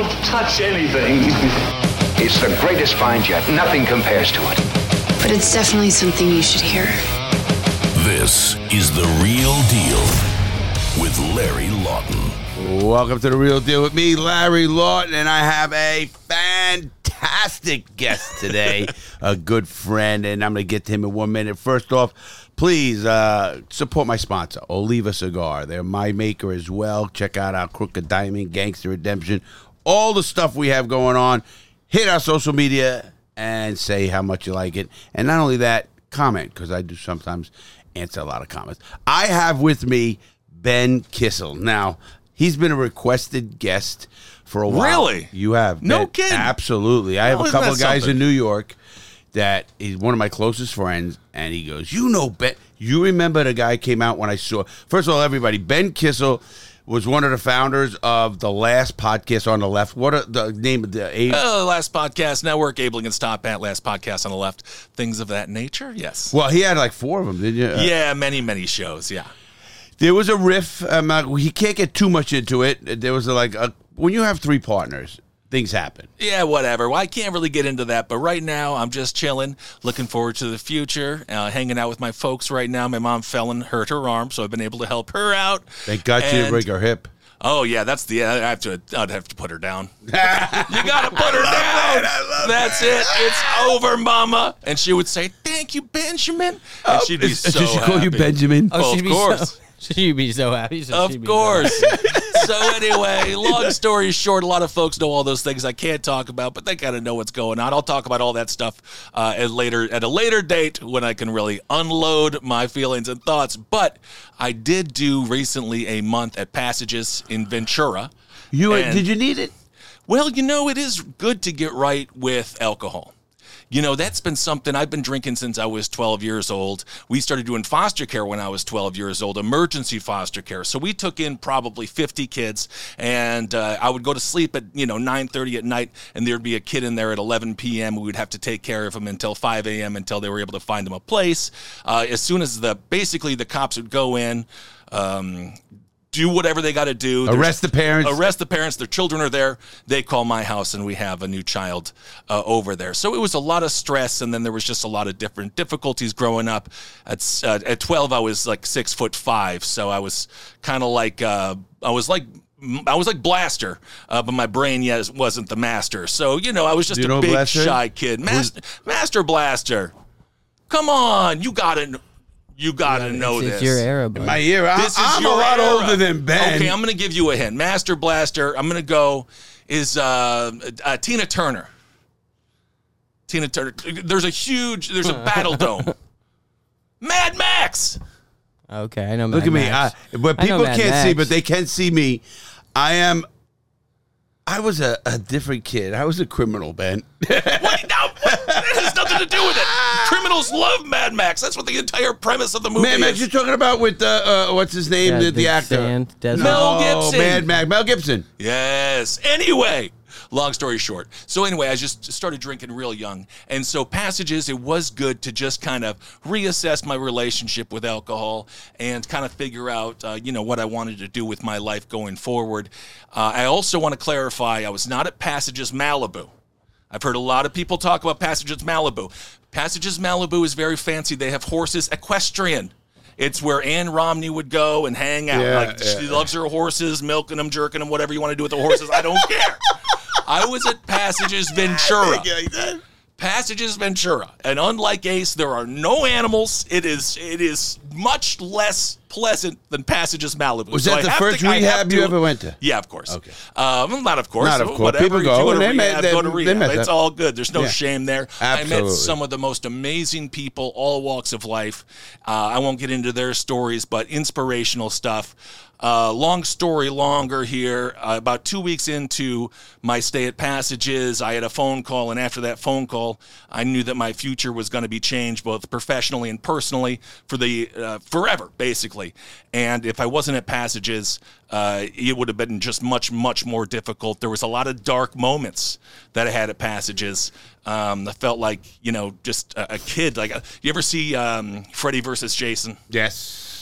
don't touch anything. It's the greatest find yet. Nothing compares to it. But it's definitely something you should hear. This is The Real Deal with Larry Lawton. Welcome to The Real Deal with me, Larry Lawton, and I have a fantastic guest today, a good friend, and I'm going to get to him in 1 minute. First off, please support my sponsor, Oliva Cigar. They're my maker as well. Check out our Crooked Diamond, Gangster Redemption, all the stuff we have going on. Hit our social media and say how much you like it. And not only that, comment, because I do sometimes answer a lot of comments. I have with me Ben Kissel. Now, he's been a requested guest for a while. Really? You have. No Ben, kidding. Absolutely. I have a isn't couple that of guys something? in New York that is one of my closest friends, and he goes, you know, Ben, you remember the guy came out when I saw, first of all, everybody, Ben Kissel was one of the founders of the Last Podcast on the Left. What are the name of the Last Podcast Network, Abeling and Stop at Last Podcast on the Left, things of that nature. Yes. Well, he had like 4 of them, didn't you? Yeah, many shows. Yeah. There was a riff. He can't get too much into it. There was when you have 3 partners, things happen. Yeah, whatever. Well, I can't really get into that, but right now I'm just chilling, looking forward to the future, hanging out with my folks right now. My mom fell and hurt her arm, so I've been able to help her out. Thank God she didn't break her hip. Oh yeah, I'd have to put her down. You gotta put her down. That's it. It's over, Mama. And she would say, "Thank you, Benjamin." And she'd be so Did she call you happy. Benjamin? Oh, of course. She'd be so happy. Of course. So anyway, long story short, a lot of folks know all those things I can't talk about, but they gotta know what's going on. I'll talk about all that stuff at a later date when I can really unload my feelings and thoughts. But I did do recently a month at Passages in Ventura. Did you need it? Well, it is good to get right with alcohol. That's been something I've been drinking since I was 12 years old. We started doing foster care when I was 12 years old, emergency foster care. So we took in probably 50 kids, and I would go to sleep at 9:30 at night, and there'd be a kid in there at 11 p.m. We would have to take care of him until 5 a.m. until they were able to find him a place. As soon as the cops would go in, do whatever they got to do. Arrest the parents. Their children are there. They call my house, and we have a new child over there. So it was a lot of stress, and then there was just a lot of different difficulties growing up. At 12, I was like 6'5", so I was kind of like I was like Blaster, but my brain wasn't the master. So I was just a big Blaster? shy kid. Master Blaster, come on, you gotta know this. It's your era, buddy. My era. I'm a lot older than Ben. Okay, I'm going to give you a hint. Master Blaster, I'm going to go, is Tina Turner. Tina Turner. There's a battle dome. Mad Max. Okay, I know Mad Look at me. Max. But I know people Mad can't see, Max. but they can see me. I was a different kid. I was a criminal, Ben. What? No, that has nothing to do with it. Criminals love Mad Max. That's what the entire premise of the movie Mad Max, is. you're talking about with, what's his name, Yeah, the actor? Sand, Desert. Mel Gibson. Mad Max. Mel Gibson. Yes. Anyway, long story short. So anyway, I just started drinking real young. And so Passages, it was good to just kind of reassess my relationship with alcohol and kind of figure out, what I wanted to do with my life going forward. I also want to clarify, I was not at Passages Malibu. I've heard a lot of people talk about Passages Malibu. Passages Malibu is very fancy. They have horses, equestrian. It's where Ann Romney would go and hang out. She loves her horses, milking them, jerking them, whatever you want to do with the horses. I don't care. I was at Passages Ventura. Passages Ventura. And unlike Ace, there are no animals. It is much less pleasant than Passages Malibu. Was that the first rehab you ever went to? Yeah, of course. Okay. Not of course. Not of course. Whatever. People go, If you and to they rehab, go to rehab. It's all good. There's no shame there. Absolutely. I met some of the most amazing people, all walks of life. I won't get into their stories, but inspirational stuff. Long story longer here. About 2 weeks into my stay at Passages, I had a phone call, and after that phone call, I knew that my future was going to be changed, both professionally and personally, for the forever, basically. And if I wasn't at Passages, it would have been just much, much more difficult. There was a lot of dark moments that I had at Passages. I felt like, just a kid. Like, you ever see Freddy versus Jason? Yes.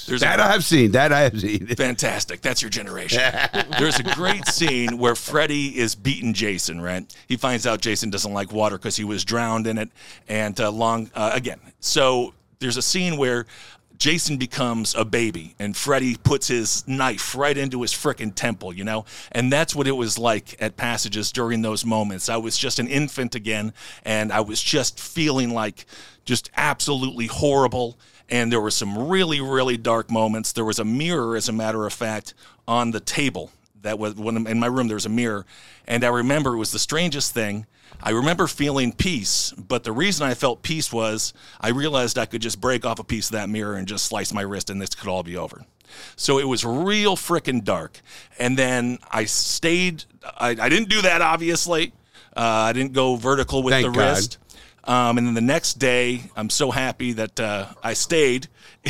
That I have seen. Fantastic. That's your generation. There's a great scene where Freddy is beating Jason, right? He finds out Jason doesn't like water because he was drowned in it. And so there's a scene where Jason becomes a baby, and Freddy puts his knife right into his frickin' temple, you know? And that's what it was like at Passages during those moments. I was just an infant again, and I was just feeling like just absolutely horrible. And there were some really, really dark moments. There was a mirror, as a matter of fact, on the table. That was when in my room there was a mirror, and I remember it was the strangest thing. I remember feeling peace, but the reason I felt peace was I realized I could just break off a piece of that mirror and just slice my wrist, and this could all be over. So it was real frickin' dark. And then I stayed. I didn't do that, obviously. I didn't go vertical with the wrist. And then the next day, I'm so happy that I stayed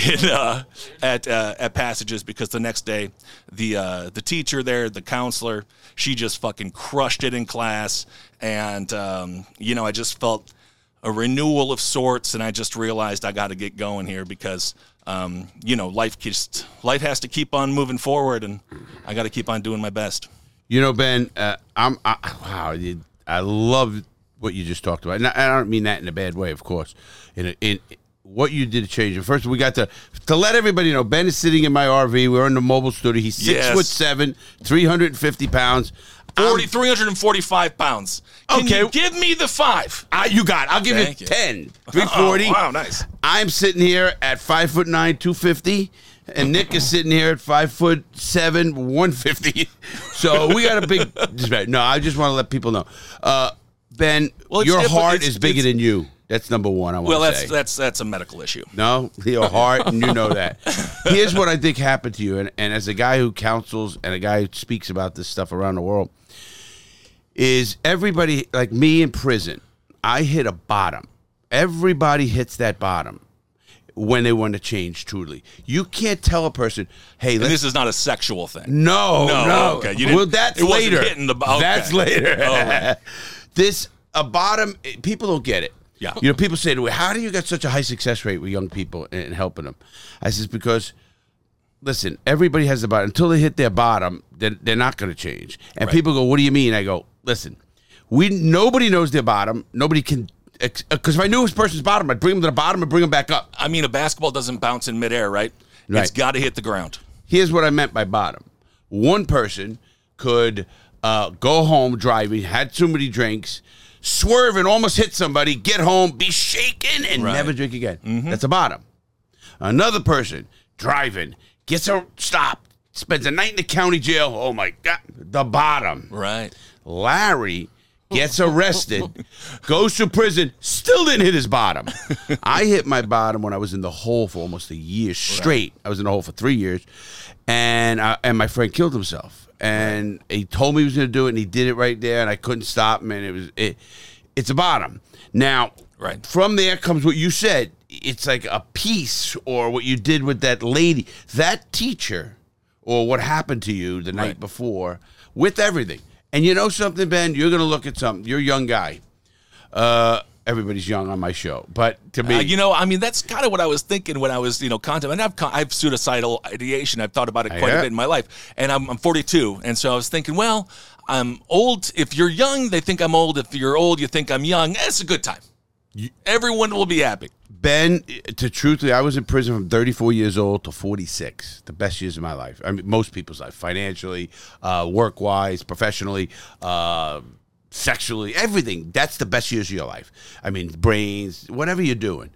at Passages, because the next day, the teacher there, the counselor, she just fucking crushed it in class. And, I just felt a renewal of sorts, and I just realized I got to get going here because, life has to keep on moving forward, and I got to keep on doing my best. Ben, I love what you just talked about. And I don't mean that in a bad way, of course. In what you did to change it. First, we got to let everybody know, Ben is sitting in my RV. We're in the mobile studio. He's 6'7", 350 pounds. 345 pounds. Can you give me the 5? You got it. I'll give you 10. 340. Oh, wow, nice. I'm sitting here at 5'9", 250. And Nick is sitting here at 5'7", 150. So we got a big disparity. No, I just want to let people know. Ben, your heart is bigger than you. That's number one, I want to say. Well, that's a medical issue. No, your heart, and you know that. Here's what I think happened to you, and as a guy who counsels and a guy who speaks about this stuff around the world, is everybody, like me in prison, I hit a bottom. Everybody hits that bottom when they want to change truly. You can't tell a person, hey, and this is not a sexual thing. No. Okay. That's later. That's later. Right. A bottom, people don't get it. Yeah. People say to me, how do you get such a high success rate with young people and helping them? I says, because, listen, everybody has the bottom. Until they hit their bottom, they're not going to change. And people go, what do you mean? I go, listen, nobody knows their bottom. Nobody can, because if I knew this person's bottom, I'd bring them to the bottom and bring them back up. I mean, a basketball doesn't bounce in midair, right? It's got to hit the ground. Here's what I meant by bottom. One person could go home driving, had too many drinks, swerve and almost hit somebody, get home, be shaken, and never drink again. Mm-hmm. That's a bottom. Another person driving, gets stopped, spends a night in the county jail. Oh, my God. The bottom. Right. Larry gets arrested, goes to prison, still didn't hit his bottom. I hit my bottom when I was in the hole for almost a year straight. I was in the hole for 3 years, and my friend killed himself. And he told me he was going to do it, and he did it right there, and I couldn't stop him, and it's a bottom. Now, from there comes what you said. It's like a piece, or what you did with that lady, that teacher, or what happened to you the night before, with everything. And you know something, Ben? You're going to look at something. You're a young guy. Everybody's young on my show, but to me, that's kind of what I was thinking when I was, contemplating. And I've suicidal ideation. I've thought about it quite a bit in my life, and I'm 42, and so I was thinking, well, I'm old. If you're young, they think I'm old. If you're old, you think I'm young. It's a good time. Everyone will be happy. Ben, truthfully, I was in prison from 34 years old to 46. The best years of my life. I mean, most people's life, financially, work-wise, professionally. Sexually, everything. That's the best years of your life. I mean, brains, whatever you're doing.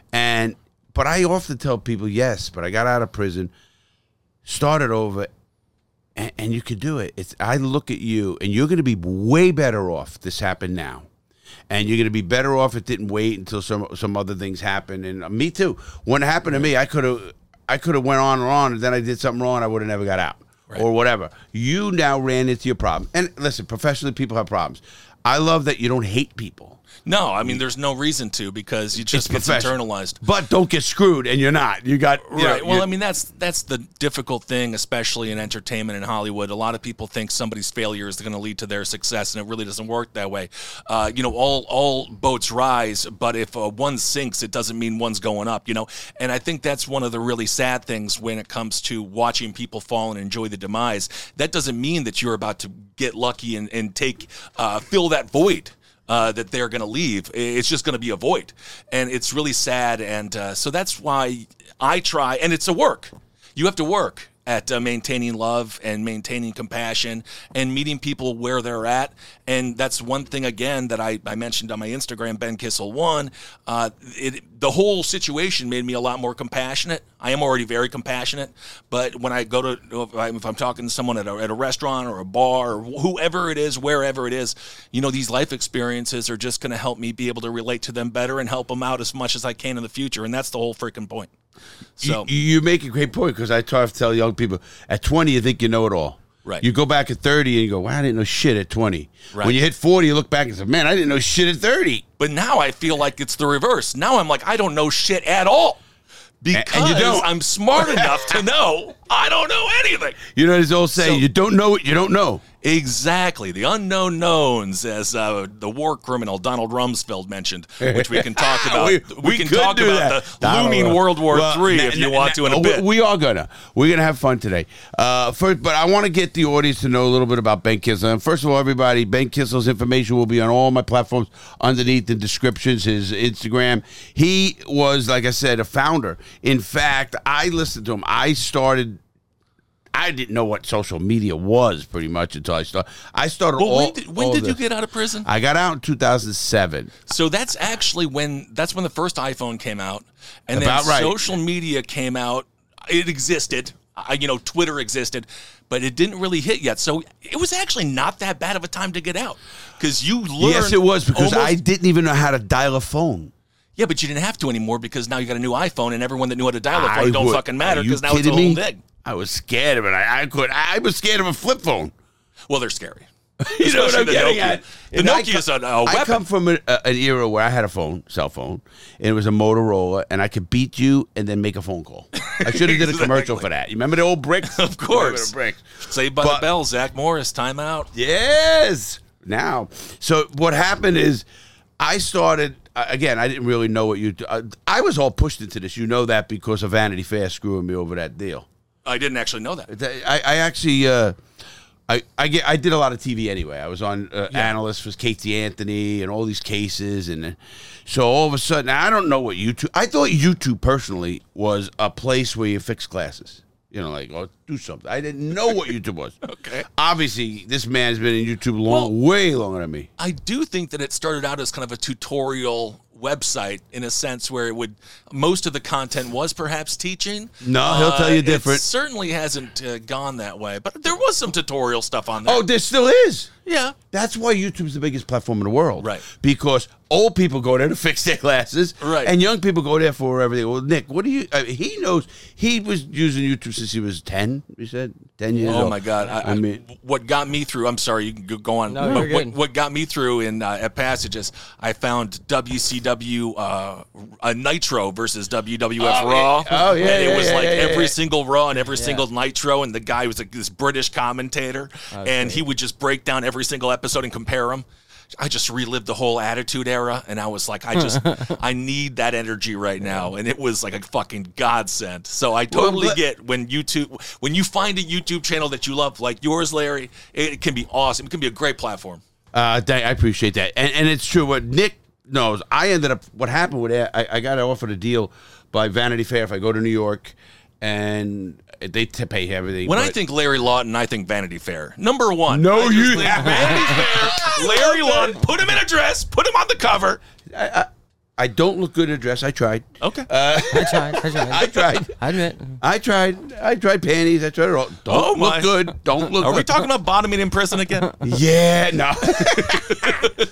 But I often tell people, yes, but I got out of prison, started over, and you could do it. I look at you, and you're going to be way better off this happened now. And you're going to be better off if it didn't wait until some other things happen. And me, too. When it happened to me, I could have went on and on, and then I did something wrong, and I would have never got out. or whatever. You now ran into your problem. And listen, professionally, people have problems. I love that you don't hate people. No, I mean, there's no reason to because you just get internalized. But don't get screwed, and you're not. You got right. Well, I mean, that's the difficult thing, especially in entertainment in Hollywood. A lot of people think somebody's failure is going to lead to their success, and it really doesn't work that way. All boats rise, but if one sinks, it doesn't mean one's going up. And I think that's one of the really sad things when it comes to watching people fall and enjoy the demise. That doesn't mean that you're about to get lucky and take fill that void. That they're going to leave. It's just going to be a void. And it's really sad. And so that's why I try. And it's a work. You have to work at maintaining love and maintaining compassion and meeting people where they're at. And that's one thing, again, that I mentioned on my Instagram, Ben Kissel 1. The whole situation made me a lot more compassionate. I am already very compassionate, but when I go to, if I'm talking to someone at a restaurant or a bar or whoever it is, wherever it is, these life experiences are just going to help me be able to relate to them better and help them out as much as I can in the future. And that's the whole freaking point. So you make a great point because I try to tell young people, at 20, you think you know it all. Right. You go back at 30 and you go, wow, I didn't know shit at 20. Right. When you hit 40, you look back and say, man, I didn't know shit at 30. But now I feel like it's the reverse. Now I'm like, I don't know shit at all. Because and you don't. I'm smart enough to know I don't know anything. You know, there's old saying, you don't know what you don't know. Exactly. The unknown knowns, as the war criminal Donald Rumsfeld mentioned, which we can talk about. we can talk about the looming World War III if you want to in a bit. We're going to have fun today. First, but I want to get the audience to know a little bit about Ben Kissel. And first of all, everybody, Ben Kissel's information will be on all my platforms underneath the descriptions, his Instagram. He was, like I said, a founder. In fact, I listened to him. I didn't know what social media was pretty much until I started. When did you get out of prison? I got out in 2007. So that's actually when the first iPhone came out, and then social media came out. It existed. Twitter existed, but it didn't really hit yet. So it was actually not that bad of a time to get out because you learned. Yes, it was because I didn't even know how to dial a phone. Yeah, but you didn't have to anymore because now you got a new iPhone, and everyone that knew how to dial a phone don't fucking matter because now it's a whole thing. I was scared of it. I was scared of a flip phone. Well, they're scary. You know what I'm getting at? The Nokia is a weapon. I come from an era where I had a cell phone, and it was a Motorola, and I could beat you and then make a phone call. I should have did a commercial for that. You remember the old bricks? Of course. Saved by the Bell, Zach Morris, time out. Yes. Now, so what happened is I started... Again, I didn't really know what you... I was all pushed into this. You know that because of Vanity Fair screwing me over that deal. I didn't actually know that. I actually... I did a lot of TV anyway. I was on analyst for Casey Anthony and all these cases. And so all of a sudden, I don't know what YouTube... I thought YouTube personally was a place where you fix classes. Do something. I didn't know what YouTube was. Okay. Obviously, this man's been in YouTube way longer than me. I do think that it started out as kind of a tutorial website in a sense where most of the content was perhaps teaching. No, he'll tell you different. It certainly hasn't gone that way, but there was some tutorial stuff on there. Oh, there still is. Yeah. That's why YouTube's the biggest platform in the world. Right. Because old people go there to fix their glasses. Right. And young people go there for everything. Well, Nick, what do you... he knows... He was using YouTube since he was 10, you said? 10 years old. Oh, my God. I mean... What got me through... I'm sorry, you can go on. No, you're good. What got me through at Passages, I found WCW Nitro versus WWF Raw. Oh, yeah. And it was every yeah. single Raw and every single Nitro, and the guy was this British commentator, and he would just break down every single episode and compare them. I just relived the whole Attitude Era, and I was like, I need that energy right now, and it was like a fucking godsend. So I totally get when you find a YouTube channel that you love, like yours, Larry, it can be awesome. It can be a great platform. I appreciate that, and it's true. What Nick knows, I ended up. What happened with that? I got offered a deal by Vanity Fair if I go to New York, and they pay everything. When I think Larry Lawton, I think Vanity Fair. Number one. No, you. Vanity Fair. Larry Lawton. Put him in a dress. Put him on the cover. I don't look good in a dress. I tried. Okay. I tried. I tried. I admit. I tried panties. I tried it all. Don't look good. Don't look good. Are we talking about bottoming in prison again? Yeah, no.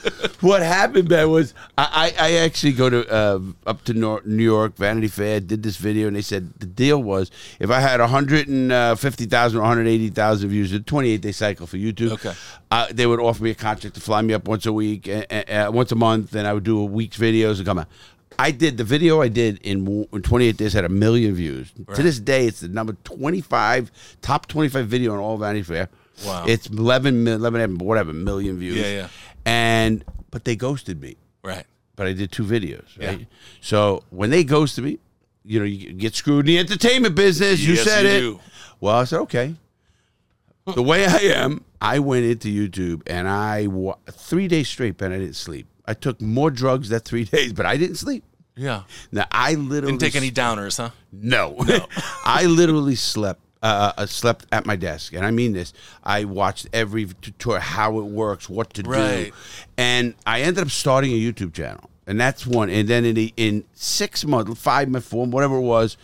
What happened, man, was I actually go to up to New York, Vanity Fair, did this video, and they said the deal was if I had 150,000 or 180,000 views, a 28-day cycle for YouTube, Okay. they would offer me a contract to fly me up once a week, once a month, and I would do a week's videos and come out. I did the video I did in 28 days had 1 million views. Right. To this day, it's the number 25, top 25 video on all Vanity Fair. Wow. It's 11 million views. Yeah, yeah. But they ghosted me. Right. But I did 2 videos, right? Yeah. So when they ghosted me, you get screwed in the entertainment business. You Yes, said you it. do. Well, I said, okay. The way I am, I went into YouTube and 3 days straight, Ben, I didn't sleep. I took more drugs that 3 days, but I didn't sleep. Yeah. Now, I literally... Didn't take any downers, huh? No. I literally slept at my desk, and I mean this. I watched every tutorial, how it works, what to Right. do, and I ended up starting a YouTube channel, and that's one. And then in 6 months, 5 months, 4, whatever it was,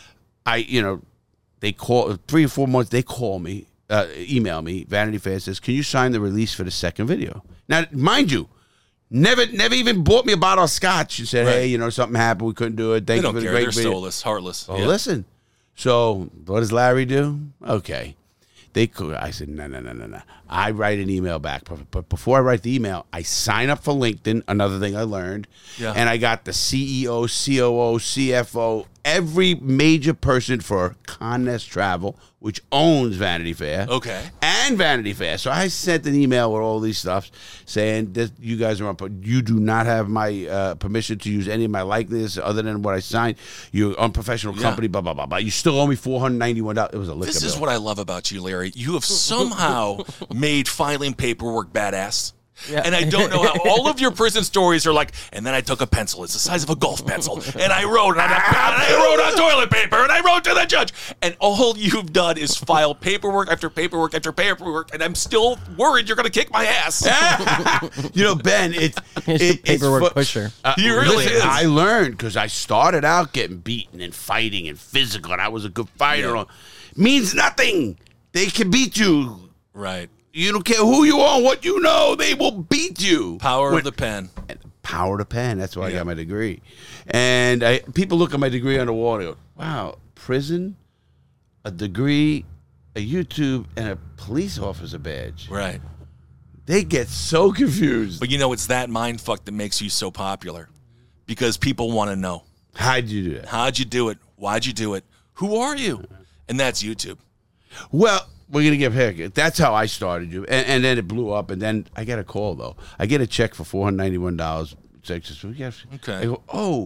they call 3 or 4 months. They call me, email me. Vanity Fair says, "Can you sign the release for the second video?" Now, mind you. Never even bought me a bottle of scotch and said, Right. "Hey, something happened. We couldn't do it. They Thank you don't for the care. great They're video." soulless, heartless. Oh, Yeah. listen. So what does Larry do? Okay. I said, no. I write an email back. But before I write the email, I sign up for LinkedIn, another thing I learned. Yeah. And I got the CEO, COO, CFO, every major person for Con-Nest Travel, which owns Vanity Fair. Okay. And Vanity Fair. So I sent an email with all these stuff saying that you guys are you do not have my permission to use any of my likeness other than what I signed. You're an unprofessional company, blah, blah, blah, blah. You still owe me $491. It was a liquor This bill. is what I love about you, Larry. You have somehow made filing paperwork badass. Yeah. And I don't know how all of your prison stories are like, and then I took a pencil, it's the size of a golf pencil, and I wrote, and I wrote on toilet paper, and I wrote to the judge. And all you've done is file paperwork after paperwork after paperwork, and I'm still worried you're going to kick my ass. Ben, He's the paperwork pusher. He really is. I learned because I started out getting beaten and fighting and physical, and I was a good fighter. Yeah. Means nothing. They can beat you. Right. You don't care who you are, what you know, they will beat you. Power of the pen. Power of the pen. That's why I Yeah. got my degree. And people look at my degree on the wall and go, wow, prison, a degree, a YouTube, and a police officer badge. Right. They get so confused. But it's that mind fuck that makes you so popular because people want to know. How'd you do that? How'd you do it? Why'd you do it? Who are you? And that's YouTube. Well, we're going to give haircut. That's how I started you. And then it blew up. And then I get a call, though. I get a check for $491. Okay. I go, oh.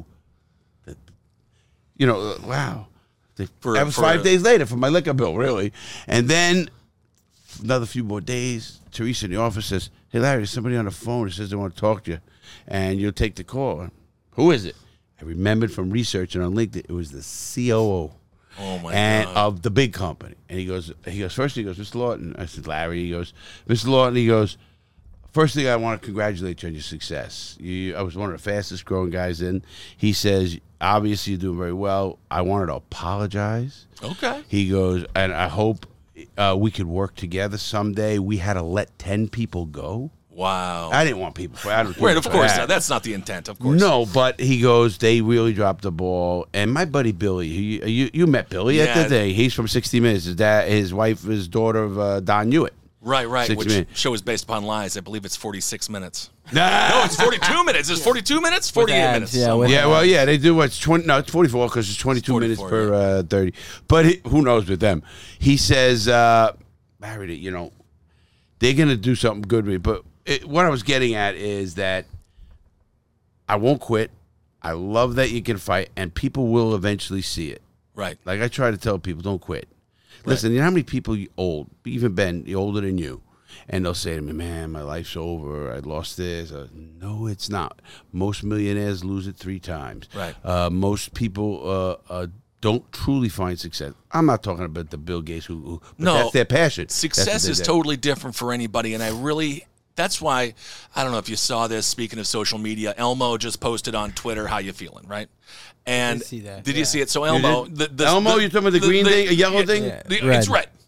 Wow. That was 5 days later for my liquor bill, really. And then another few more days, Teresa in the office says, "Hey, Larry, there's somebody on the phone who says they want to talk to you. And you'll take the call." Who is it? I remembered from researching on LinkedIn, it was the COO. Oh, my And God. of the big company. And he goes, Mr. Lawton. I said, Larry. He goes, Mr. Lawton. He goes, first thing, I want to congratulate you on your success. I was one of the fastest growing guys in. He says, obviously you're doing very well. I wanted to apologize. Okay. He goes, and I hope we could work together someday. We had to let 10 people go. Wow. I didn't want people. Right, of course not. That's not the intent, of course. No, but he goes, they really dropped the ball. And my buddy Billy, you met Billy at the Yeah. day. He's from 60 Minutes. His wife is daughter of Don Hewitt. Right, 60 which minutes. show is based upon lies. I believe it's 46 minutes. No, No, it's 42 minutes. It's 42 minutes? 48 ads, minutes. yeah, So- with- Yeah, well, yeah, they do what's 20. No, it's 44 because it's 22 minutes 44, per 30. But who knows with them? He says, Larry, they're gonna do something good with me. But what I was getting at is that I won't quit. I love that you can fight, and people will eventually see it. Right. Like I try to tell people, don't quit. Listen, you know how many people old, even Ben, older than you, and they'll say to me, "Man, my life's over. I lost this." No, it's not. Most millionaires lose it 3 times. Right. Most people don't truly find success. I'm not talking about the Bill Gates but No, that's their passion. Success That's what is they do. totally different for anybody, and that's why, I don't know if you saw this, speaking of social media, Elmo just posted on Twitter, how you feeling, right? And see that, did you yeah. see it? So Elmo, Elmo, you talking about the green thing, a yellow thing? Yeah. It's Red. red.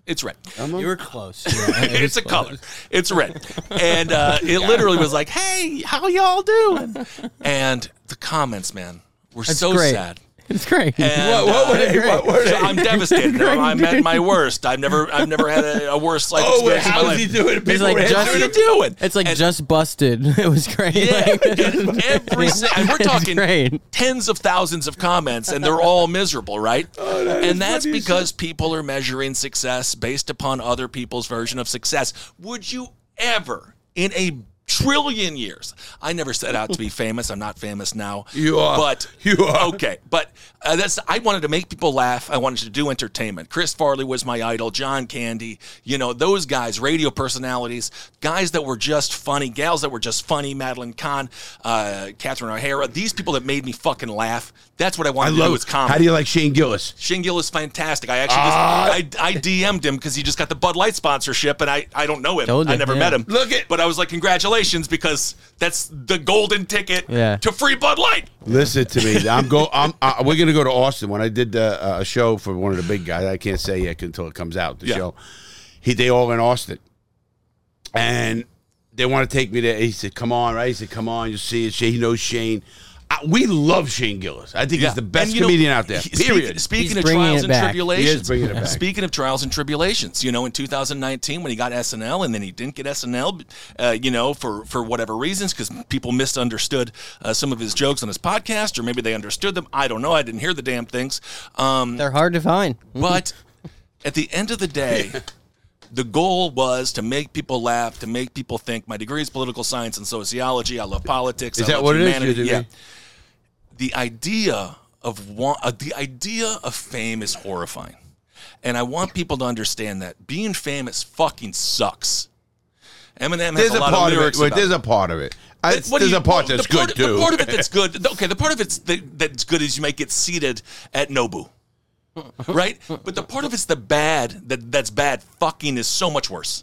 It's red. You were close. It's a color. It's red. And it literally was like, hey, how y'all doing? And the comments, man, were so great. sad. It's great. And, What were they? I'm devastated. I'm at my worst. I've never had a worse life experience in my how life. is he doing? He's like, How are you doing? It's like just busted. It was great. Yeah, Like, and we're talking great. tens of thousands of comments, and they're all miserable, right? And that's because people are measuring success based upon other people's version of success. Would you ever, in a trillion years, I never set out to be famous. I'm not famous now. You are. But You are. Okay, but I wanted to make people laugh. I wanted to do entertainment. Chris Farley was my idol. John Candy, those guys, radio personalities, guys that were just funny, gals that were just funny, Madeline Kahn, Catherine O'Hara, these people that made me fucking laugh. That's what I wanted to do with comedy. How do you like Shane Gillis? Shane Gillis is fantastic. I actually I DM'd him because he just got the Bud Light sponsorship, and I don't know him. I never met him. But I was like, congratulations, because that's the golden ticket to free Bud Light. Listen to me. We're gonna go to Austin. When I did a show for one of the big guys, I can't say yet until it comes out. The show, they all in Austin, and they want to take me there. He said, "Come on, right?" He said, "Come on, you see it." He knows Shane. We love Shane Gillis. I think he's the best comedian out there. Period. Speaking of trials and tribulations, he is bringing it back. Speaking of trials and tribulations, in 2019 when he got SNL and then he didn't get SNL, for whatever reasons, because people misunderstood some of his jokes on his podcast, or maybe they understood them. I don't know. I didn't hear the damn things. They're hard to find. But at the end of the day, the goal was to make people laugh, to make people think. My degree is political science and sociology. I love politics. Is I that love what humanity. it is? Yeah. The idea of fame is horrifying. And I want people to understand that being famous fucking sucks. Eminem has a lot of lyrics about it. There's a part of it. There's a part that's good, too. The part of it that's good. Okay, the part of it's that's good is you might get seated at Nobu. Right? But the part of it's that's bad fucking is so much worse.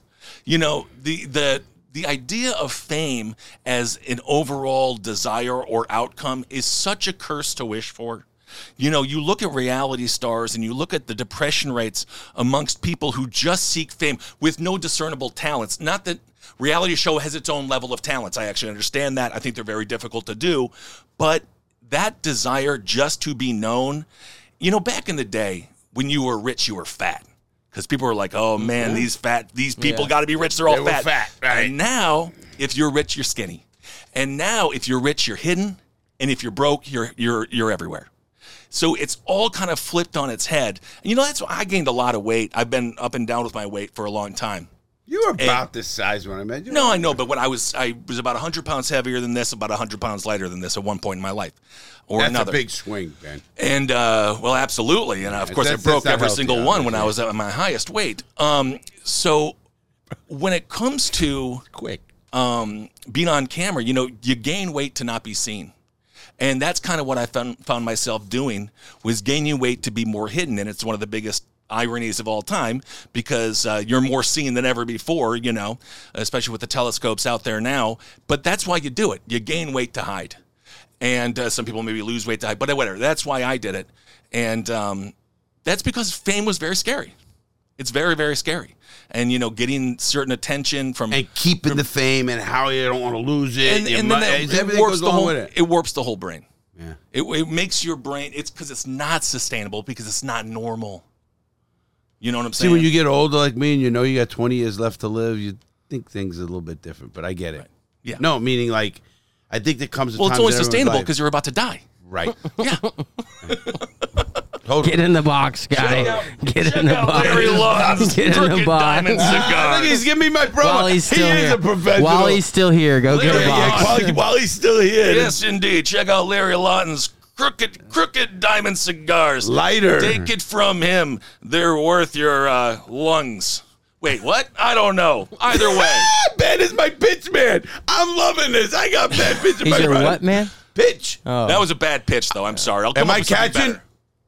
The idea of fame as an overall desire or outcome is such a curse to wish for. You look at reality stars and you look at the depression rates amongst people who just seek fame with no discernible talents. Not that reality show has its own level of talents. I actually understand that. I think they're very difficult to do. But that desire just to be known, back in the day when you were rich, you were fat. Because people were like, oh, man, these people got to be rich. They're all fat. Right. And now, if you're rich, you're skinny. And now, if you're rich, you're hidden. And if you're broke, you're everywhere. So it's all kind of flipped on its head. And that's why I gained a lot of weight. I've been up and down with my weight for a long time. You were about this size when I met you. No, I know, but when I was about 100 pounds heavier than this, about 100 pounds lighter than this at one point in my life. That's a big swing, Ben. And, absolutely. And, of course, I broke every single one when I was at my highest weight. So when it comes to being on camera, you gain weight to not be seen. And that's kind of what I found myself doing, was gaining weight to be more hidden. And it's one of the biggest ironies of all time, because you're more seen than ever before, especially with the telescopes out there now. But that's why you do it. You gain weight to hide. And some people maybe lose weight to hide, but whatever. That's why I did it. And that's because fame was very scary. It's very, very scary. And, getting certain attention from... And keeping the fame and how you don't want to lose it. And then it warps the whole brain. Yeah. It makes your brain... It's because it's not sustainable, because it's not normal. You know what I'm saying? See, when you get older like me and you got 20 years left to live, you think things are a little bit different, but I get it. Right. Yeah. No, meaning like... I think there comes a time... Well, it's only sustainable because you're about to die. Right. Yeah. Get in the box, guy. Get in the box. Larry Lawton's Get in the box. Diamond Cigar. He's giving me my promo. While he's still he here. is a professional. While he's still here, go get a box. While he's still here. Yes, indeed. Check out Larry Lawton's crooked diamond cigars. Lighter. Take it from him. They're worth your lungs. Wait, what? I don't know. Either way. Ben is my pitch man. I'm loving this. I got bad pitch in my He's your run. what, man? Pitch. Oh. That was a bad pitch, though. I'm sorry. I'll come Am up I with something catching?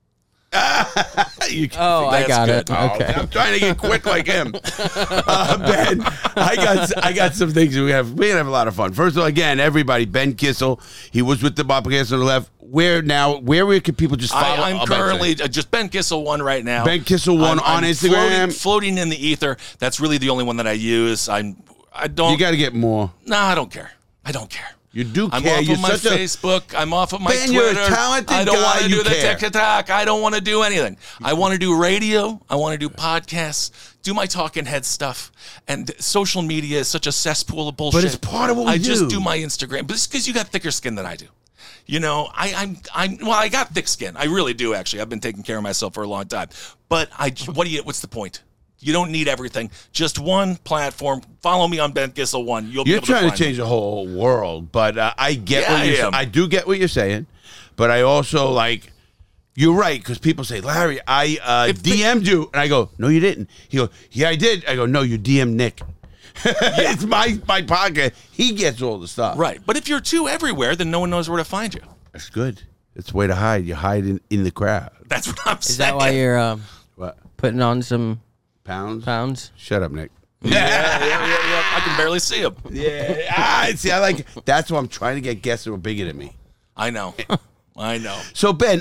I got it. Okay. I'm trying to get quick like him. Ben, I got some things. We're gonna have a lot of fun. First of all, again, everybody, Ben Kissel, he was with the podcast on the left. where can people just follow? I'm currently just Ben Kissel 1 right now. Ben Kissel 1 on Instagram. Floating in the ether. That's really the only one that I use. I don't. You got to get more. No, I don't care. You do care. I'm off of my Facebook. I'm off of my Twitter. You're a talented I don't want guy. to do the care. TikTok. I don't want to do anything. I want to do radio. I want to do podcasts. Do my talking head stuff. And social media is such a cesspool of bullshit. But it's part of what we do. I just do my Instagram. But it's because you got thicker skin than I do. You know, I got thick skin. I really do, actually. I've been taking care of myself for a long time. But what's the point? You don't need everything. Just one platform. Follow me on Ben Kissel 1. You're trying to change the whole world, but I get what you're saying. I do get what you're saying, but I also you're right, because people say, Larry, I DM'd you. And I go, no, you didn't. He goes, yeah, I did. I go, no, you DM'd Nick. It's my podcast. He gets all the stuff. Right. But if you're too everywhere, then no one knows where to find you. That's good. It's a way to hide. You hide in the crowd. That's what I'm saying. Is that why you're what? Putting on some pounds? Shut up, Nick. Yeah. I can barely see him. Yeah. See, I like it. That's why I'm trying to get guests that are bigger than me. I know. So, Ben,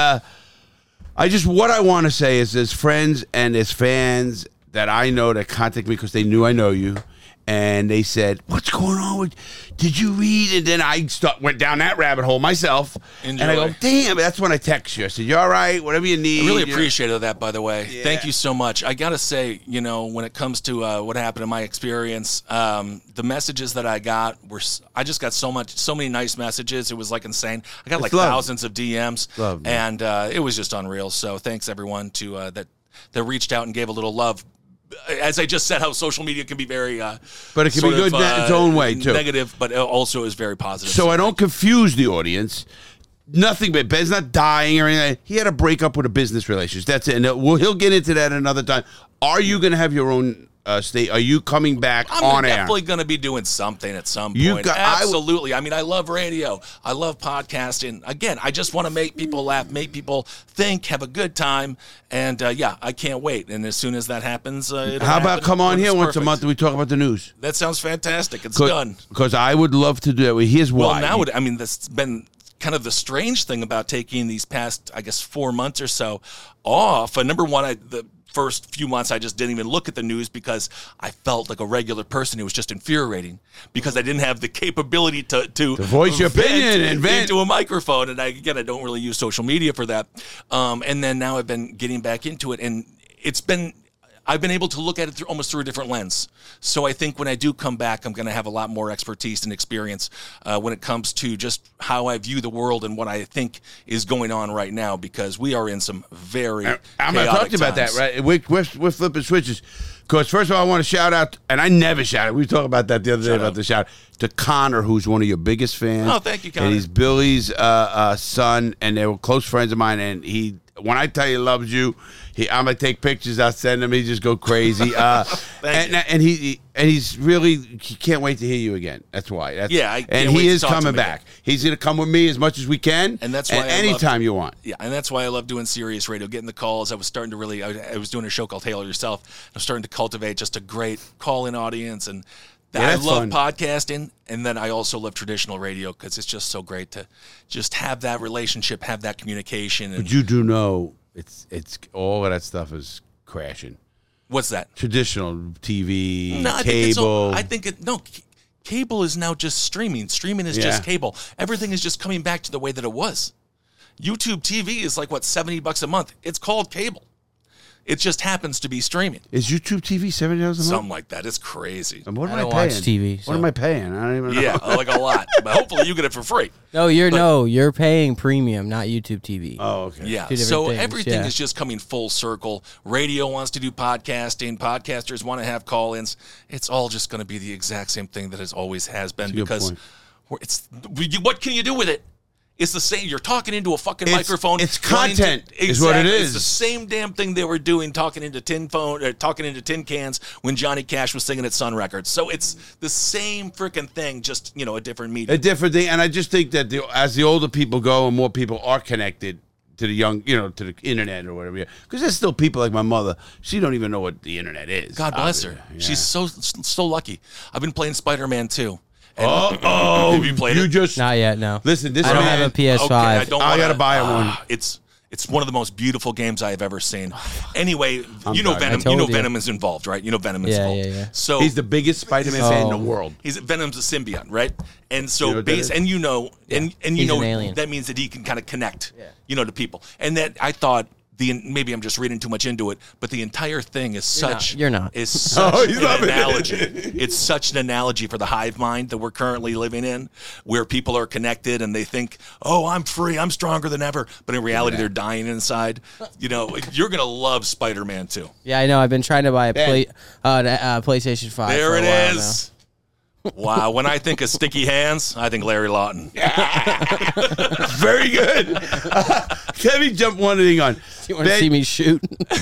what I want to say is there's friends and there's fans that I know that contact me because they knew I know you. And they said, what's going on? Did you read? And then I went down that rabbit hole myself. Enjoy. And I go, damn, that's when I text you. I said, you all right? Whatever you need. I really appreciated that, by the way. Yeah. Thank you so much. I got to say, when it comes to what happened in my experience, the messages that I got I just got so many nice messages. It was insane. I got thousands of DMs. Love, and it was just unreal. So thanks, everyone, that reached out and gave a little love. As I just said, how social media can be very, but it can be good in its own way too. Negative, but also is very positive. So I don't confuse the audience. Nothing, but Ben's not dying or anything. He had a breakup with a business relationship. That's it. And he'll get into that another time. Are you going to have your own state? Are you coming back on air? I'm definitely going to be doing something at some point. Absolutely. I mean, I love radio. I love podcasting. Again, I just want to make people laugh, make people think, have a good time. And I can't wait. And as soon as that happens, how about come on here once a month and we talk about the news? That sounds fantastic. It's done. Because I would love to do it. Here's why. Well, that's been kind of the strange thing about taking these past, 4 months or so off. Number one, the first few months I just didn't even look at the news because I felt like a regular person. It was just infuriating because I didn't have the capability to voice your opinion and vent into a microphone. And I don't really use social media for that. And then now I've been getting back into it, and I've been able to look at it almost through a different lens. So I think when I do come back, I'm going to have a lot more expertise and experience when it comes to just how I view the world and what I think is going on right now, because we are in some very I'm going to talk to you about that, right? We're flipping switches. Because first of all, I want to shout out, and I never shout out. We talked about that the other day about the shout out to Connor, who's one of your biggest fans. Oh, thank you, Connor. And he's Billy's son, and they were close friends of mine. And when I tell you he loves you, I'm gonna take pictures. I'll send him. He just go crazy. And he's really, he can't wait to hear you again. That's why. And he is coming back. He's gonna come with me as much as we can. And that's why anytime you want. Yeah, and that's why I love doing Sirius Radio, getting the calls. I was starting to really. I was doing a show called Hail Yourself. I'm starting to cultivate just a great call-in audience, and I love podcasting. And then I also love traditional radio because it's just so great to just have that relationship, have that communication. But you do know it's all of that stuff is crashing. What's that? Traditional TV, cable. I think cable is now just streaming. Streaming is just cable. Everything is just coming back to the way that it was. YouTube TV is $70 a month. It's called cable. It just happens to be streaming. Is YouTube TV $70 a month? Something like that. It's crazy. And what am I paying? watch TV. What am I paying? I don't even know. Yeah, a lot. But hopefully you get it for free. No, you're paying premium, not YouTube TV. Oh, okay. Yeah. So everything is just coming full circle. Radio wants to do podcasting. Podcasters want to have call-ins. It's all just going to be the exact same thing that it always has been, because what can you do with it? It's the same. You're talking into a fucking microphone. It's content, is what it is. It's the same damn thing they were doing, talking into tin cans when Johnny Cash was singing at Sun Records. So it's the same freaking thing, just a different medium. A different thing, and I just think that as the older people go and more people are connected to the young, to the internet or whatever. Because there's still people like my mother. She don't even know what the internet is. God bless her. Yeah. She's so lucky. I've been playing Spider-Man 2. Here Have you played it? just Not yet, no. listen. This I don't man, have a PS5. Okay, I don't I wanna- gotta buy one. It's one of the most beautiful games I have ever seen. Anyway, I'm you know sorry. Venom. I told You know you. Venom is involved, right? You know Venom is Yeah, involved. yeah. So He's the biggest Spider-Man fan in the world. He's Venom's a symbiote, right? And so You know what that is? and you know, and you He's know an alien. that means that he can kind of connect, to people. And that I thought maybe I'm just reading too much into it, but the entire thing is You're not. is such he's an loving it. analogy. It's such an analogy for the hive mind that we're currently living in, where people are connected and they think, "Oh, I'm free, I'm stronger than ever," but in reality, they're dying inside. You're gonna love Spider-Man 2. Yeah, I know. I've been trying to buy a PlayStation 5. There for a it while is. Wow, when I think of sticky hands, I think Larry Lawton. Very good. Let me jump one thing on. Do you want to see me shoot?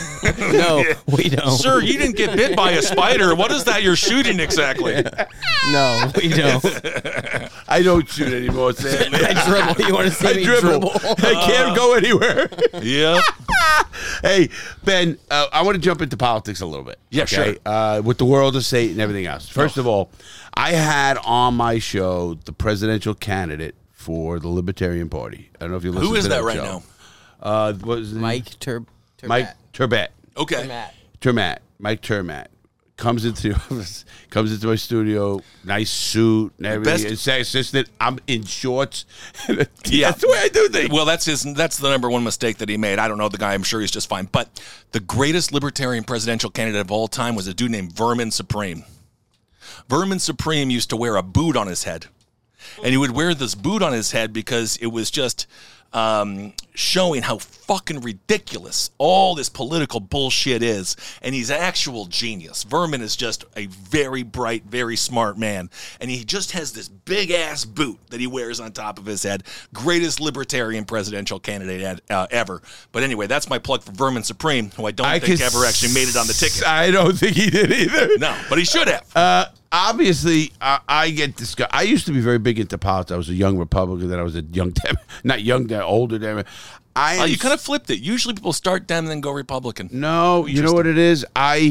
No, we don't. Sir, you didn't get bit by a spider. What is that you're shooting exactly? No, we don't. I don't shoot anymore, Sam. I dribble. You want to see I me dribble. dribble? I can't go anywhere. Yep. Hey, Ben, I want to jump into politics a little bit. Yeah, sure. With the world of Satan and everything else. First of all, I had on my show the presidential candidate for the Libertarian Party. I don't know if you listen to Who is that right show. now? What was his name? Mike Turbat. Okay. Turmat. Mike Turmat. Comes into the office, comes into my studio, nice suit and everything. Best- Say, assistant, I'm in shorts. Yeah. That's the way I do things. Well, that's the number one mistake that he made. I don't know the guy. I'm sure he's just fine. But the greatest libertarian presidential candidate of all time was a dude named Vermin Supreme. Vermin Supreme used to wear a boot on his head. And he would wear this boot on his head because it was just showing how fucking ridiculous all this political bullshit is. And he's an actual genius. Vermin is just a very bright, very smart man. And he just has this big-ass boot that he wears on top of his head. Greatest libertarian presidential candidate ever. But anyway, that's my plug for Vermin Supreme, who I don't think ever actually made it on the ticket. I don't think he did either. No, but he should have. Obviously, I get discussed. I used to be very big into politics. I was a young Republican, then I was a young older Democrat. You kind of flipped it. Usually people start Dem and then go Republican. No, you know what it is?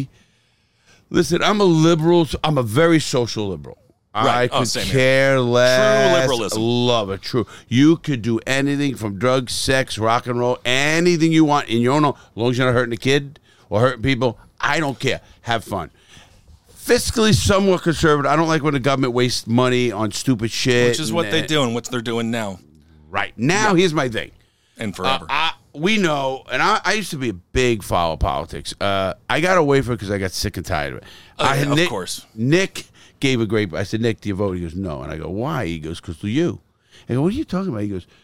Listen, I'm a liberal. I'm a very social liberal. Right. I could Same here. care less. True liberalism. Love it. True. You could do anything from drugs, sex, rock and roll, anything you want in your own home, as long as you're not hurting a kid or hurting people. I don't care. Have fun. Fiscally somewhat conservative. I don't like when the government wastes money on stupid shit. Which is what they do and what they're doing now. Right. Now, here's my thing. And forever. We know, and I used to be a big follow of politics. I got away from it because I got sick and tired of it. Of course. Nick gave a great, I said, Nick, do you vote? He goes, no. And I go, why? He goes, because of you. I go, what are you talking about? He goes,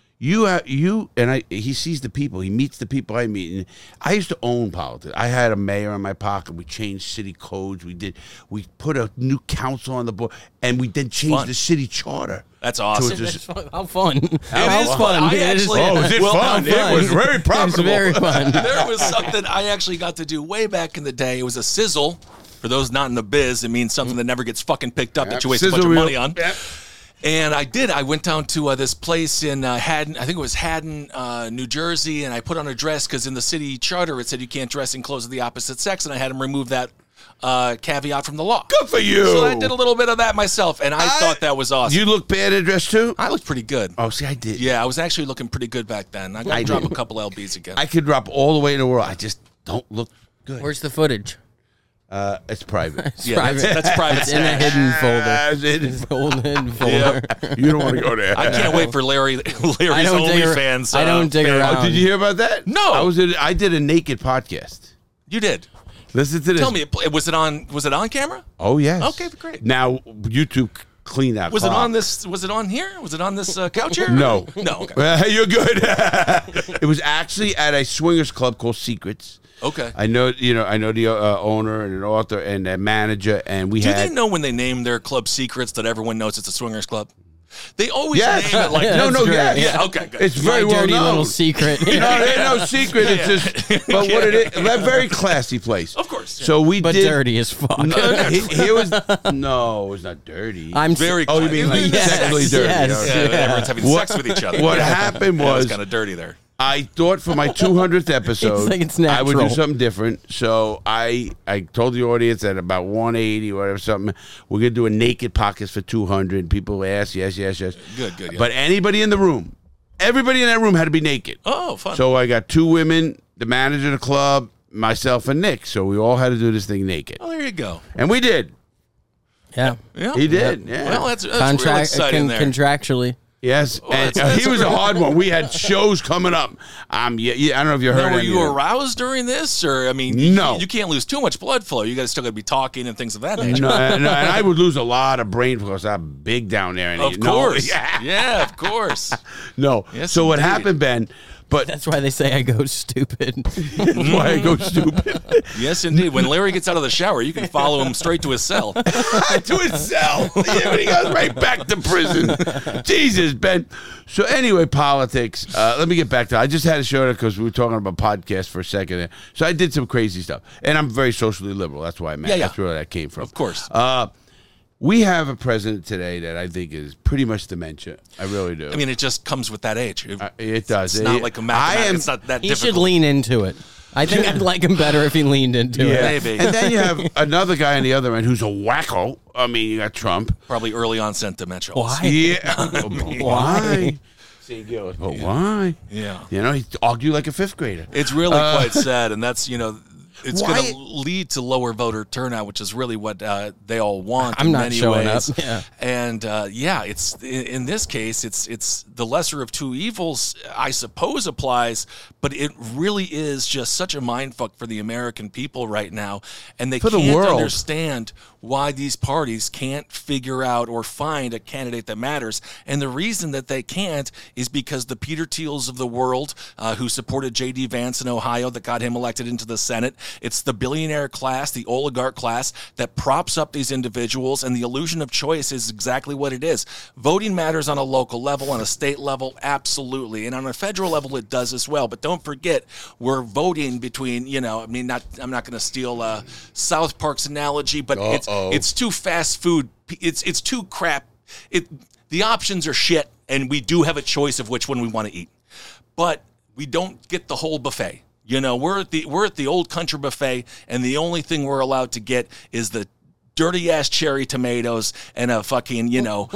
he sees the people. He meets the people I meet. And I used to own politics. I had a mayor in my pocket. We changed city codes. We put a new council on the board, and we then changed the city charter. That's awesome. How fun. It is fun. Was it fun? It was very profitable. It was very fun. There was something I actually got to do way back in the day. It was a sizzle. For those not in the biz, it means something that never gets fucking picked up that you waste a bunch of money on. Yep. And I did. I went down to this place in Haddon. I think it was Haddon, New Jersey, and I put on a dress because in the city charter it said you can't dress in clothes of the opposite sex, and I had him remove that caveat from the law. Good for you. So I did a little bit of that myself, and I thought that was awesome. You look bad at dress too? I looked pretty good. Oh, see, I did. Yeah, I was actually looking pretty good back then. I got to drop a couple LBs again. I could drop all the way in the world. I just don't look good. Where's the footage? It's private. It's Yeah, private. that's private It's in a stash. hidden folder. It's It's old hidden folder. You don't want to go there. I can't wait for Larry's I don't dig OnlyFans. I don't dig fan. around. Oh, did you hear about that? No. I did a naked podcast. You did. Listen to this. Tell me, was it on camera? Oh yes. Okay, great. Now YouTube clean that. Was it clock. on this? Was it on here? Was it on this couch here? No. No. Okay. You're good. It was actually at a swingers club called Secrets. Okay. I know the owner and an author and a manager, and we Do had. they know when they name their club Secrets that everyone knows it's a swingers club? They always Yes. name it like Yeah, no, that's yes. great. Yeah. Okay. Good. It's very My well dirty known. little secret. No, there's no secret. It's just, but what it is, a very classy place. Of course, yeah. So we But did. dirty as fuck. Here was no, it was not dirty. I'm Very. Oh, you mean like Yes, sexually dirty? yes. Okay. Yeah, everyone's having sex with each other. What happened Yeah, it was was kind of dirty there. I thought for my 200th episode, It's like it's I would do natural. something different. So I told the audience at about 180 or whatever, something, we're going to do a naked podcast for 200. People asked, yes. Good. Yeah. But anybody in the room, everybody in that room had to be naked. Oh, fun. So I got 2 women, the manager of the club, myself, and Nick. So we all had to do this thing naked. Oh, there you go. And we did. Yeah. Yeah. He did. Yeah. Well, that's real exciting there. Contractually. Yes, and that's he was a great. hard one. We had shows coming up. Yeah, I don't know if you heard. Now, were any you of it. aroused during this, or I mean, No. you can't lose too much blood flow. You got to still got to be talking and things of that nature. No, and I would lose a lot of brain because I'm big down there. And Of course, yeah, of course. No. Yes, So what indeed. happened, Ben? But That's why they say I go stupid. that's why I go stupid. Yes, indeed. When Larry gets out of the shower, you can follow him straight to his cell. To his cell. Yeah, but he goes right back to prison. Jesus, Ben. So anyway, politics. Let me get back to it. I just had to show it because we were talking about podcasts for a second there. So I did some crazy stuff. And I'm very socially liberal. That's why I meant. Yeah. That's where that came from. Of course. We have a president today that I think is pretty much dementia. I really do. I mean, it just comes with that age. It does. It's not like a mathematics. It's not that He difficult. should lean into it. I think I'd like him better if he leaned into it. Maybe. And then you have another guy on the other end who's a wacko. I mean, you got Trump. Probably early onset dementia. Why? Yeah. Why? But why? Yeah. You know, he argued like a 5th grader. It's really quite sad, and that's, it's Why- going to lead to lower voter turnout, which is really what they all want. I'm in not many showing ways. up. Yeah. And it's in this case, it's the lesser of two evils, I suppose, applies. But it really is just such a mindfuck for the American people right now, and they For the can't world. understand why these parties can't figure out or find a candidate that matters. And the reason that they can't is because the Peter Thiels of the world, who supported J.D. Vance in Ohio, that got him elected into the Senate, it's the billionaire class, the oligarch class, that props up these individuals, and the illusion of choice is exactly what it is. Voting matters on a local level, on a state level, absolutely. And on a federal level, it does as well. But don't forget, we're voting between, I'm not going to steal South Park's analogy, but it's too fast food. It's too crap. The options are shit, and we do have a choice of which one we want to eat. But we don't get the whole buffet. We're at the old country buffet, and the only thing we're allowed to get is the dirty ass cherry tomatoes and a fucking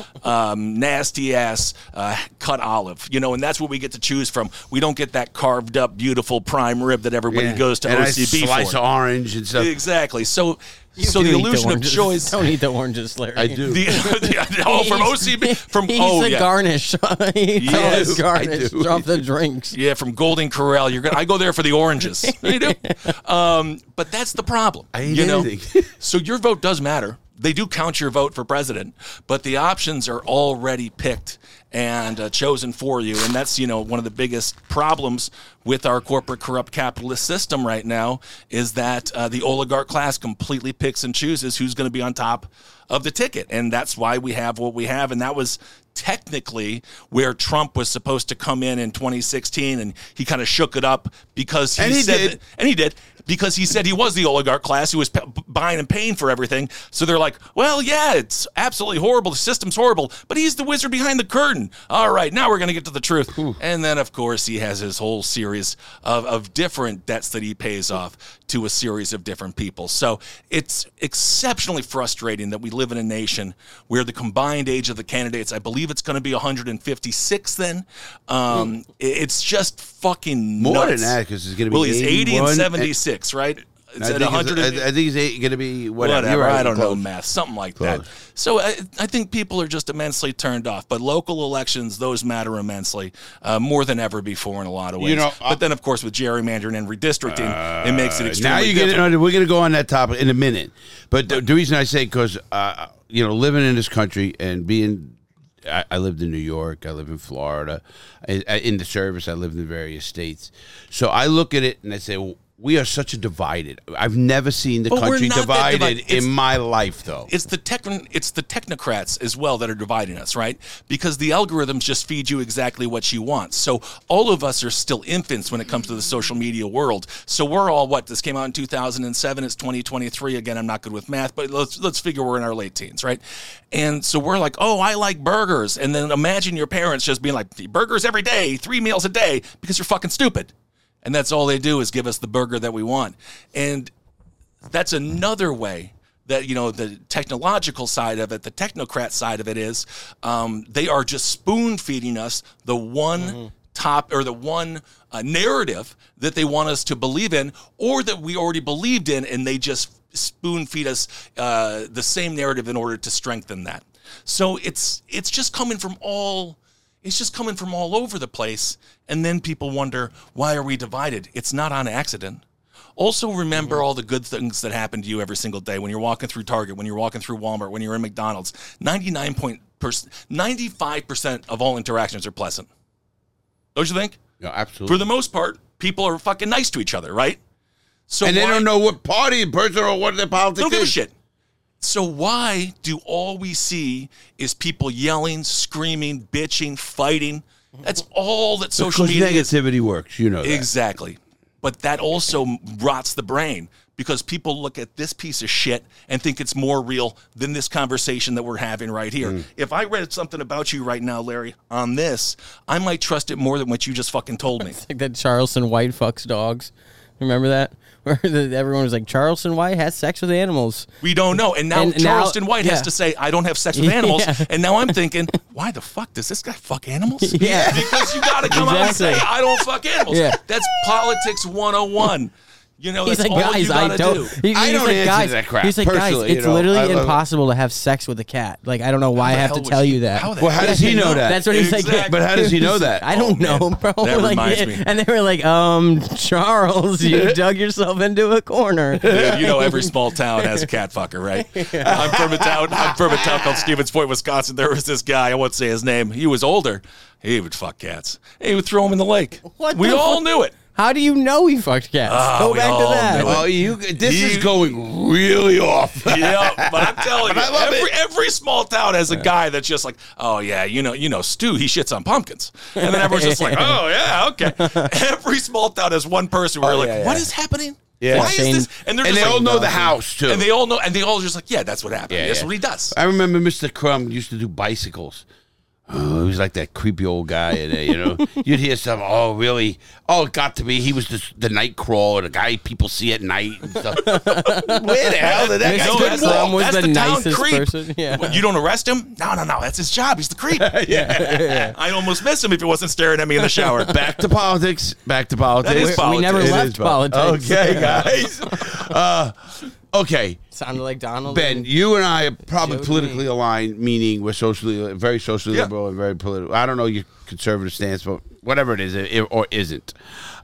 nasty ass cut olive. And that's what we get to choose from. We don't get that carved up beautiful prime rib that everybody goes to and OCB a slice for. of orange and stuff. Exactly. So You the do eat illusion of oranges. choice. Don't eat the oranges, Larry. I do. From OCB. From He's oh a yeah. garnish. He's Yes, a garnish I do. off the drinks. Yeah, from Golden Corral. I go there for the oranges. You do. But that's the problem. I ain't anything. So your vote does matter. They do count your vote for president, but the options are already picked and chosen for you. And that's, one of the biggest problems with our corporate corrupt capitalist system right now is that the oligarch class completely picks and chooses who's going to be on top of the ticket. And that's why we have what we have. And that was technically where Trump was supposed to come in 2016, and he kind of shook it up because he said because he said he was the oligarch class who was buying and paying for everything. So they're like, well, yeah, it's absolutely horrible. The system's horrible, but he's the wizard behind the curtain. All right, now we're going to get to the truth. And then, of course, he has his whole series of different debts that he pays off to a series of different people. So it's exceptionally frustrating that we live in a nation where the combined age of the candidates, I believe it's going to be 156 then. It's just fucking nuts. More than that, because it's going to be Well, he's 80 and 81. 76, right? It's at 100. I think he's going to be whatever. You're right, I don't know close. math, something like Close. that. So I think people are just immensely turned off. But local elections, those matter immensely, more than ever before in a lot of ways. But then, of course, with gerrymandering and redistricting, it makes it extremely Now you difficult. get it. We're going to go on that topic in a minute. But the reason I say because living in this country and being, I lived in New York, I live in Florida, in the service, I lived in various states. So I look at it and I say, well, we are such a divided. I've never seen the But we're country not that divided divided. in my life, though. It's the technocrats as well that are dividing us, right? Because the algorithms just feed you exactly what you want. So all of us are still infants when it comes to the social media world. So we're all this came out in 2007. It's 2023. Again, I'm not good with math, but let's figure we're in our late teens, right? And so we're like, oh, I like burgers. And then imagine your parents just being like, burgers every day, 3 meals a day, because you're fucking stupid. And that's all they do is give us the burger that we want. And that's another way that, the technological side of it, the technocrat side of it is, they are just spoon feeding us the one narrative that they want us to believe in, or that we already believed in, and they just spoon feed us the same narrative in order to strengthen that. So it's just coming from all over the place, and then people wonder, why are we divided? It's not on accident. Also, remember all the good things that happen to you every single day when you're walking through Target, when you're walking through Walmart, when you're in McDonald's. 95% of all interactions are pleasant. Don't you think? Yeah, absolutely. For the most part, people are fucking nice to each other, right? So and they don't know what party, person, or what their politics They don't give a is. shit. So why do all we see is people yelling, screaming, bitching, fighting? That's all that social Because media is. negativity works, you know that. Exactly. But that also rots the brain, because people look at this piece of shit and think it's more real than this conversation that we're having right here. If I read something about you right now, Larry, on this, I might trust it more than what you just fucking told me. It's like that Charleston White fucks dogs. Remember that? Where everyone was like, Charleston White has sex with animals. We don't know. And now Charleston White has to say, I don't have sex with animals. Yeah. And now I'm thinking, why the fuck does this guy fuck animals? Yeah. Because you got to come out and say, I don't fuck animals. Yeah. That's politics 101. He's that's like, all guys, you gotta do. I don't like, answer guys, that crap, He's like, guys, personally, it's literally I impossible to have sex with a cat. Like, I don't know why I have to tell you that. How the Well, how hell does he know that? That's what he's Exactly. like. But how does he know that? I don't know, bro. That Like, reminds me. And they were like, Charles, you dug yourself into a corner. Dude, every small town has a cat fucker, right? I'm from a town called Stevens Point, Wisconsin. There was this guy, I won't say his name. He was older. He would fuck cats. He would throw them in the lake. We all knew it. How do you know he fucked cats? Go we back to all that. knew it. Oh, this is going really off. Yeah, but I'm telling you, I love every small town has a guy that's just like, oh yeah, Stu, he shits on pumpkins, and then everyone's just like, oh yeah, okay. Every small town has one person where what is happening? Yeah. Why is this? And And they all know the house, too. And they all know, and they all just like, yeah, that's what happened. Yeah, That's yeah. what he does. I remember Mr. Crumb used to do bicycles. Oh, he was like that creepy old guy, and you'd hear something. Oh, really? Oh, it got to be. He was the night crawler, the guy people see at night and stuff. Where the hell did that Mr. guy No, get that's involved? Crumb was that's the the town nicest creep. person. Yeah. What, you don't arrest him? No, that's his job. He's the creep. Yeah. I almost miss him if he wasn't staring at me in the shower. Back to politics. That is We never politics. left politics. Okay, guys. Okay. Sounded like Donald. Ben, you and I are probably Joe politically aligned, meaning we're very socially Yeah. liberal and very political. I don't know your conservative stance, but whatever it is, or isn't.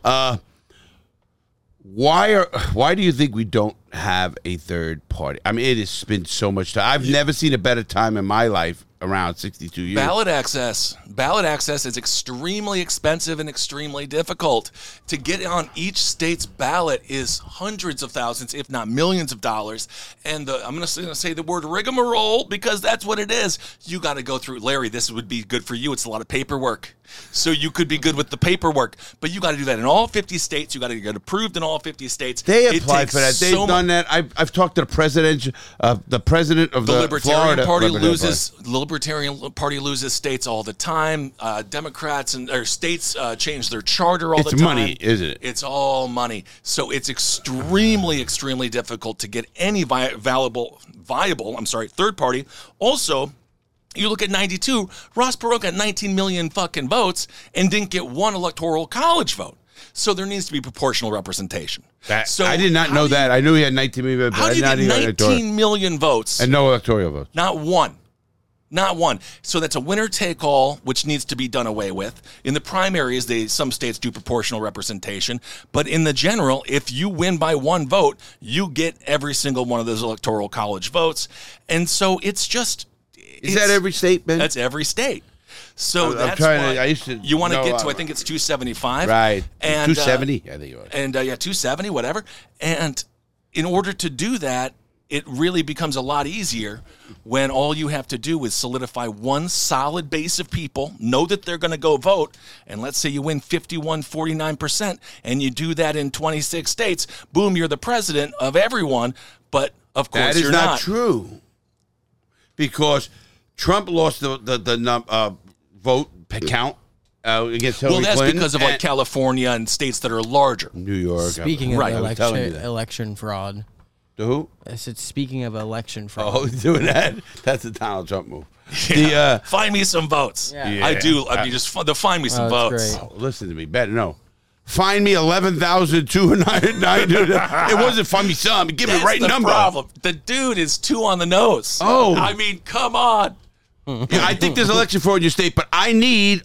Why do you think we don't have a third party? I mean, it has been so much time. I've never seen a better time in my life around 62 years. Ballot access is extremely expensive and extremely difficult. To get on each state's ballot is hundreds of thousands, if not millions of dollars. And I'm going to say the word rigmarole because that's what it is. You got to go through, Larry, this would be good for you. It's a lot of paperwork. So you could be good with the paperwork, but you got to do that in all 50 states. You got to get approved in all 50 states. They It applied takes for that. They've so done that. I've talked to the president of the Libertarian Florida Party Libertarian Libertarian Party loses states all the time. Democrats or states change their charter all the time. It's money, isn't it? It's all money. So it's extremely, extremely difficult to get any viable third party. Also, you look at 92, Ross Perot got 19 million fucking votes and didn't get one electoral college vote. So there needs to be proportional representation. So I did not know that. I knew he had 19 million, but How I do you did not get even 19 million votes? and no electoral votes. Not one. So that's a winner-take-all, which needs to be done away with. In the primaries, some states do proportional representation. But in the general, if you win by one vote, you get every single one of those electoral college votes. And so it's just... Is that every state, Ben? That's every state. So I'm that's trying why to- I used to you want to know, get to, I think it's 275. Right. And 270, I think it was. And 270, whatever. And in order to do that, it really becomes a lot easier when all you have to do is solidify one solid base of people, know that they're going to go vote, and let's say you win 49%, and you do that in 26 states, boom, you're the president of everyone, but of course That is you're not true. Because Trump lost the vote count against Hillary Well, that's Clinton. because of like and California and states that are larger. New York. Speaking of Right, I was telling you that. election fraud, The who? I said speaking of election fraud. Oh, doing that? That's a Donald Trump move. The Find me some votes. Yeah. I do. I mean, just find me some that's votes. great. listen to me, better no. Find me 11,209. It wasn't find me some. Give me the That's right the number. problem. The dude is 2 on the nose. Oh. I mean, come on. Yeah, I think there's election fraud in your state, but I need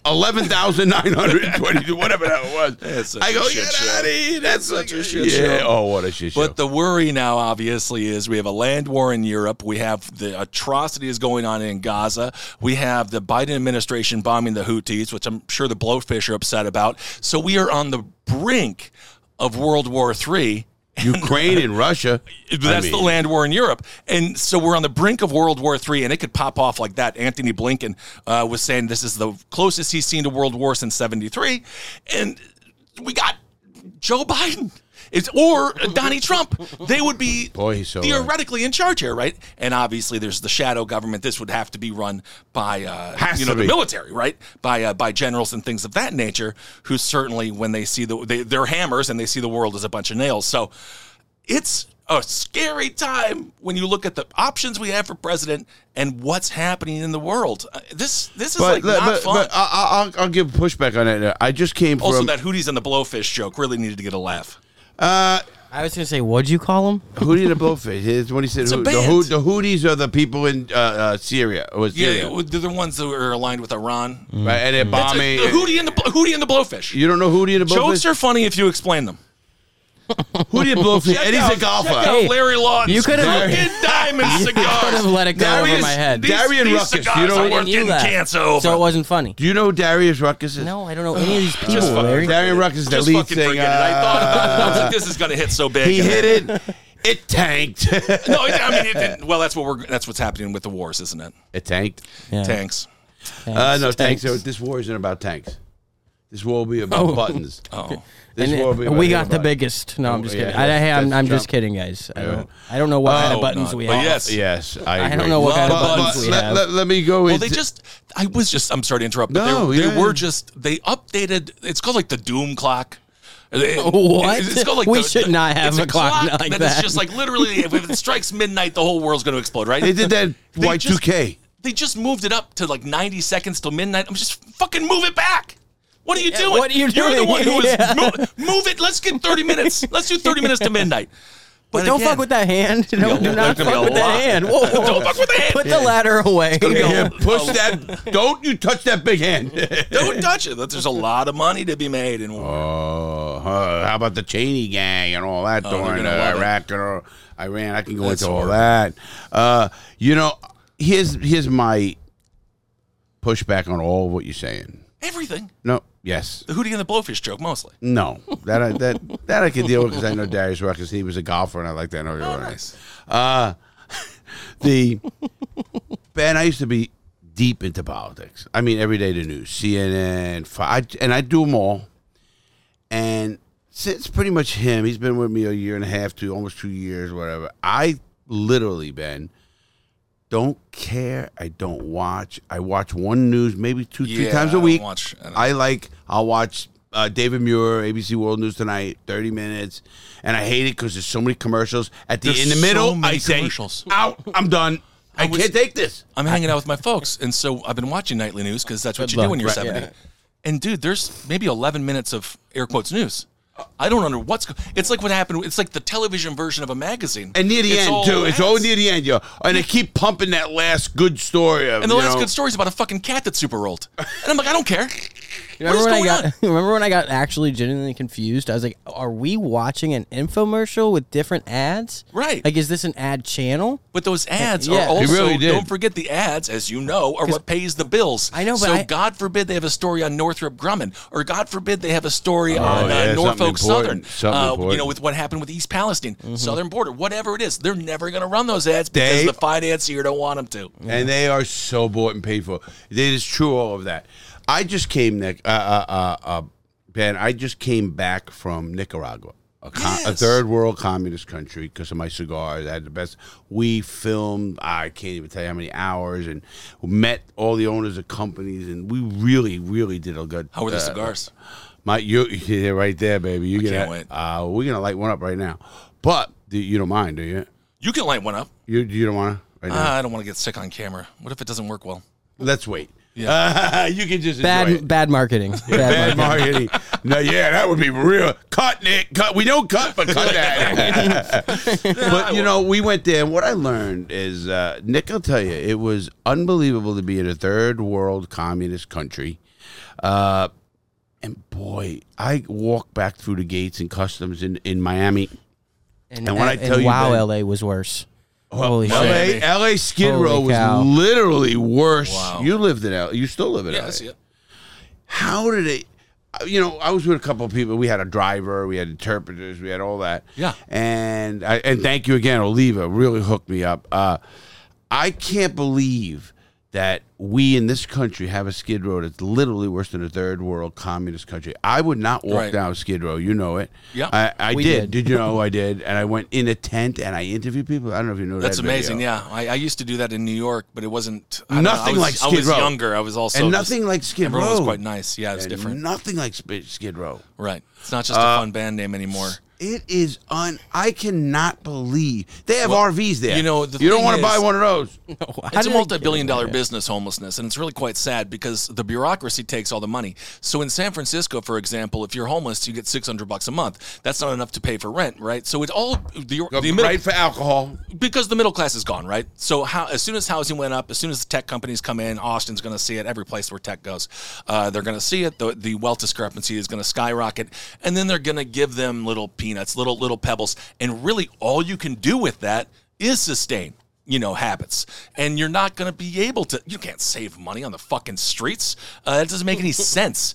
11,922, whatever that was. That's such I go, a shit get show. out of here. That's Such a like shit yeah. show. Oh, what a shit show. But the worry now, obviously, is we have a land war in Europe. We have the atrocities going on in Gaza. We have the Biden administration bombing the Houthis, which I'm sure the blowfish are upset about. So we are on the brink of World War III. Ukraine and Russia. That's the land war in Europe. And so we're on the brink of World War III, and it could pop off like that. Anthony Blinken was saying this is the closest he's seen to World War since 73. And we got Joe Biden. Or Donnie Trump. They would be Boy, he's so theoretically in charge here, right? And obviously there's the shadow government. This would have to be run by the military, right? By generals and things of that nature, who certainly, when they see they're hammers and they see the world as a bunch of nails. So it's a scary time when you look at the options we have for president and what's happening in the world. This is not fun. But I'll give pushback on it. I just came Also, from that Hooties and the Blowfish joke really needed to get a laugh. I was gonna say, what'd you call him? Hootie and the Blowfish. Here's when he said a the band. Houthis are the people in Syria. Or Syria. Yeah, they're the ones that are aligned with Iran. Right, and they're bombing. The Hootie and the Blowfish. You don't know Hootie and the Blowfish? Jokes are funny if you explain them. Hootie and Blowfish. Check Eddie's out- a golfer. Check out Hey, Larry Lawton's you could've- Fucking Diamond You Cigars. could have let it go over my head. Darian These Ruckus, cigars you know- are I worth didn't getting know that. cancer over. So it wasn't funny. Do you know who Darius Ruckus is? No, I don't know any of these people, Just fucking Larry. Darian Ruckus is the Just lead fucking singer. forget it. I thought about it. I was like, this is going to hit so big. He And hit it. It tanked. No, I mean, it didn't. Well, that's what's happening with the wars, isn't it? It tanked. Yeah. Tanks. No, tanks. This war isn't about tanks. This war will be about buttons. Oh. This And war will be about we got the buttons. biggest. No, I'm just yeah, kidding. that's I'm just Trump. kidding, guys. I don't know what kind of buttons we but have. yes. Yes, I I agree. don't know what kind of Well, buttons we have. Let me go Well, into... I'm sorry to interrupt, but No, they yeah. they updated, it's called like the Doom clock. What? It's called like We should not have it's a clock like It's that. just like literally, if it strikes midnight, the whole world's going to explode, right? They did that They Y2K. They just moved it up to like 90 seconds till midnight. I'm just fucking move it back. What are you doing? what are you You're the doing? one who was Yeah. move it. Let's get 30 minutes. Let's do 30 minutes to midnight. But But don't again, fuck with that hand. Do not there's gonna be fuck a with that lot. hand. Whoa, whoa. Don't fuck with the hand. Put the ladder away. Yeah, push that. Don't you touch that big hand. Don't touch it. There's a lot of money to be made in war. Oh, how about the Cheney gang and all that they're during gonna love it. Iraq and Iran? I can go That's into all horrible. that. Here's my pushback on all of what you're saying. Everything. No, yes, The Hootie and the Blowfish joke, mostly. no. That I can deal with because I know Darius Ruckus. He was a golfer, and I like that. Oh, nice. Ben, I used to be deep into politics. I mean, every day the news, CNN, and I do them all. And since pretty much him, he's been with me a year and a half to almost 2 years, whatever. I literally, Ben, don't care. I don't watch. I watch one news maybe three Yeah, times I a don't week. watch- I don't- I'll watch David Muir, ABC World News Tonight, 30 minutes, and I hate it because there's so many commercials. In the There's middle, so many I say, commercials. out, I'm done. I can't take this. I'm hanging out with my folks, and so I've been watching nightly news because that's what Good you do luck. when you're Right, 70. yeah. And dude, there's maybe 11 minutes of air quotes news. I don't know what's. It's like what happened. It's like the television version of a magazine. And near the It's end, all too. It's ads. all near the end, yo. And they keep pumping that last good story of, And the you last know, good story is about a fucking cat that's super old. And I'm like, I don't care. Remember when I got actually genuinely confused? I was like, are we watching an infomercial with different ads? Right. Like, is this an ad channel? But those ads Yeah. are also, They really did. don't forget the ads, as you know, are what pays the bills. I know, but So God forbid they have a story on Northrop Grumman, or God forbid they have a story on yeah, Norfolk something Southern, important. Something important. with what happened with East Palestine, Southern border, whatever it is. They're never going to run those ads because They- the financier don't want them to. And they are so bought and paid for. It is true, all of that. I just came, Nick, Ben, I just came back from Nicaragua, a Yes. third world communist country, because of my cigars. I had the best. We filmed, I can't even tell you how many hours, and met all the owners of companies, and we really, really did a good. How were the cigars? You're right there, baby. You can't wait. We're gonna light one up right now, but you don't mind, do you? You can light one up. You don't want to right now? I don't want to get sick on camera. What if it doesn't work well? Let's wait. Yeah. You can just enjoy it. Bad marketing. Bad marketing. No, yeah, that would be real. Cut, Nick. Cut. We don't cut, but cut that. But, we went there, and what I learned is, Nick, I'll tell you, it was unbelievable to be in a third world communist country. And, boy, I walked back through the gates and customs in Miami. And when I tell you, wow, Ben- LA was worse. Holy shit. LA Skid Holy Row was cow. literally worse. Wow. You lived in LA. You still live in LA. Yeah, I see it. How did it? I was with a couple of people. We had a driver, we had interpreters, we had all that. Yeah. And thank you again, Oliva. Really hooked me up. I can't believe that we in this country have a Skid Row that's literally worse than a third world communist country. I would not walk Right. down Skid Row. You know it. Yeah. I We did. did. Did you know I did? And I went in a tent and I interviewed people. I don't know if you know That's that amazing. video. Yeah, I used to do that in New York, but it wasn't I don't know, Nothing I was, like Skid I was Row. younger. I was also And just- nothing like Skid everyone Row. was quite nice. Yeah, it was And different. Nothing like Skid Row. Right. It's not just a fun band name anymore. It is I cannot believe they have RVs there. the you don't thing want to buy is- one of those. It's a multi-billion-dollar business, homelessness, and it's really quite sad because the bureaucracy takes all the money. So in San Francisco, for example, if you're homeless, you get $600 a month. That's not enough to pay for rent, right? So it's all the middle, Right for alcohol. because the middle class is gone, right? So as soon as housing went up, as soon as the tech companies come in, Austin's going to see it. Every place where tech goes, they're going to see it. The wealth discrepancy is going to skyrocket, and then they're going to give them little peanuts, little pebbles, and really all you can do with that is sustain habits, and you're not going to be able to. You can't save money on the fucking streets. That doesn't make any sense,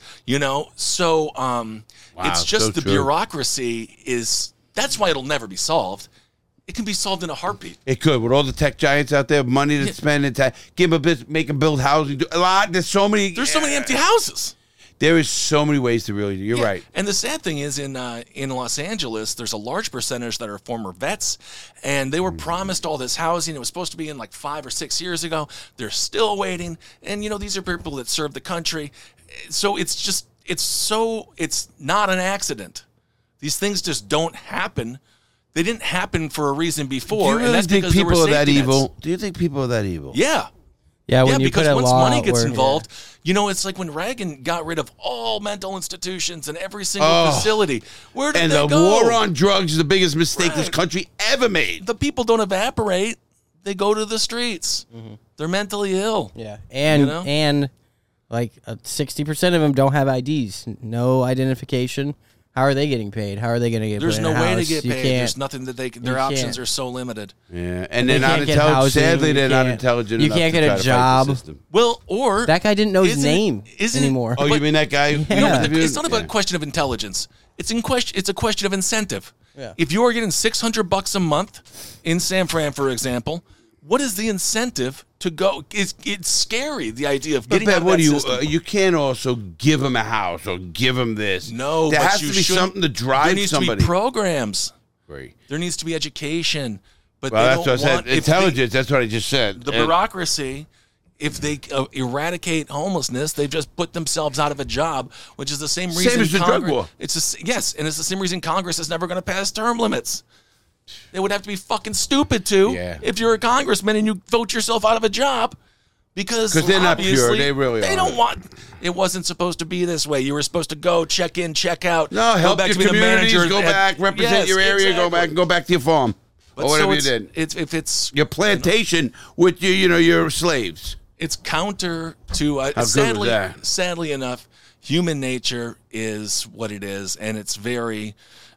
So it's just so the true. bureaucracy is. That's why it'll never be solved. It can be solved in a heartbeat. It could with all the tech giants out there, money to spend and give them a bit, make them build housing. Do a lot. There's so many. There's so many empty houses. There is so many ways to really. You're Yeah. right. And the sad thing is, in Los Angeles, there's a large percentage that are former vets, and they were promised all this housing. It was supposed to be in like 5 or 6 years ago. They're still waiting, and these are people that serve the country. So it's not an accident. These things just don't happen. They didn't happen for a reason Do before, you and really that's think because there were people are that safety nets. evil? Do you think people are that evil? Yeah. Yeah, when you because put a once law money out gets where- involved, it's like when Reagan got rid of all mental institutions and every single facility. Where did And they the go? war on drugs is the biggest mistake this Right. country ever made. The people don't evaporate; they go to the streets. They're mentally ill. Yeah, and You know? and like 60% of them don't have IDs, no identification. How are they getting paid? How are they going to get? There's put no in a way to house? get You paid. can't- There's nothing that they can. Their you options can't. are so limited. Yeah, and They they're not can't get intelligent. housing, Sadly, you they're not can't- intelligent. you enough can't to get a try to fight the job. system. Well, or That guy didn't know his Isn't it- name isn't it- anymore. Oh, you mean that guy? No, but Dude, it's not about yeah. a question of intelligence. It's a question of incentive. Yeah. If you are getting $600 a month in San Fran, for example, what is the incentive to go? It's scary, the idea of But getting out Ben, of what that do you? system. You can't also give them a house or give them this. No, there but has you to be shouldn't- something to drive There needs somebody. to be programs. Great. There needs to be education. But Well, they that's don't what I said. want if Intelligence. That's what I just said. the bureaucracy. If they eradicate homelessness, they've just put themselves out of a job, which is the same reason. as the drug war. Yes, and it's the same reason Congress is never going to pass term limits. They would have to be fucking stupid too Yeah. if you're a congressman and you vote yourself out of a job because they're not pure. obviously They really they aren't. don't want. It wasn't supposed to be this way. You were supposed to go check in, check out. No, go help back your to be the communities. manager. Go back, represent Yes, your area. Go back, exactly. and go back to your farm But or whatever so you did. if it's Your plantation with your slaves. It's counter to How good was that? sadly enough, human nature is what it is, and it's very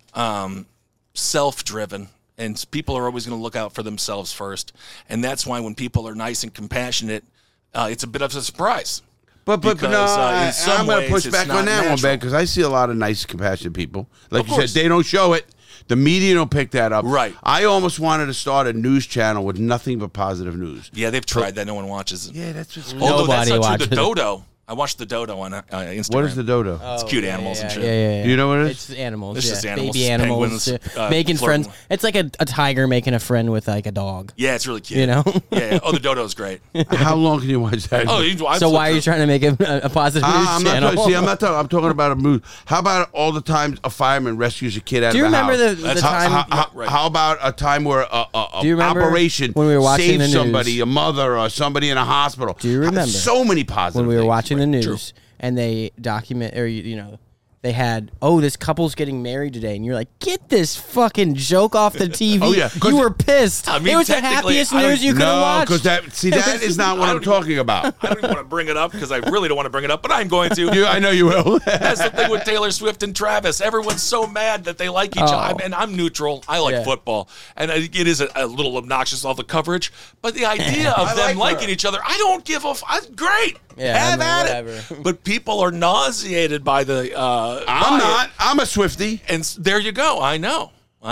self-driven. And people are always going to look out for themselves first, and that's why when people are nice and compassionate, it's a bit of a surprise. But no, Because, in some I'm going ways, to push it's back not on that one, natural. Ben, because I see a lot of nice, compassionate people. Like Of you course. said, they don't show it. The media don't pick that up. Right. I almost wanted to start a news channel with nothing but positive news. Yeah, they've tried that. No one watches it. Yeah, that's what's Although that's Nobody not true. watches The it. dodo. I watched the dodo on Instagram. What is the dodo? It's cute animals and shit. Yeah. Do you know what it is? It's animals. It's yeah. just animals, Baby animals. penguins, making flirting. friends. It's like a tiger making a friend with like a dog. Yeah, it's really cute. You know? Yeah. Oh, the dodo's great. How long can you watch that? Oh, So why are you trying to make a positive news I'm channel? not talking. I'm not talking. I'm talking about a movie. How about all the times a fireman rescues a kid out Do you of the remember house? the That's time? Right. How about a time where a Do you remember operation when we were watching saved the news? somebody, a mother or somebody in a hospital? Do you remember So many positive when we were things. watching the news True. and they document or they had this couple's getting married today and you're like, get this fucking joke off the TV. Oh, yeah. You were pissed. I mean, it was the technically, happiest I don't- news you could have No, watched. because that is not what I'm talking about. I don't even want to bring it up because I really don't want to bring it up, but I'm going to. I know you will. That's the thing with Taylor Swift and Travis. Everyone's so mad that they like each other. And I'm neutral. I like Yeah. football. And it is a little obnoxious, all the coverage. But the idea of I them like liking her. each other, I don't give a great. Yeah, Have I mean, at whatever. it. But people are nauseated by the. I'm by it. not. I'm a Swiftie. And there you go. I know.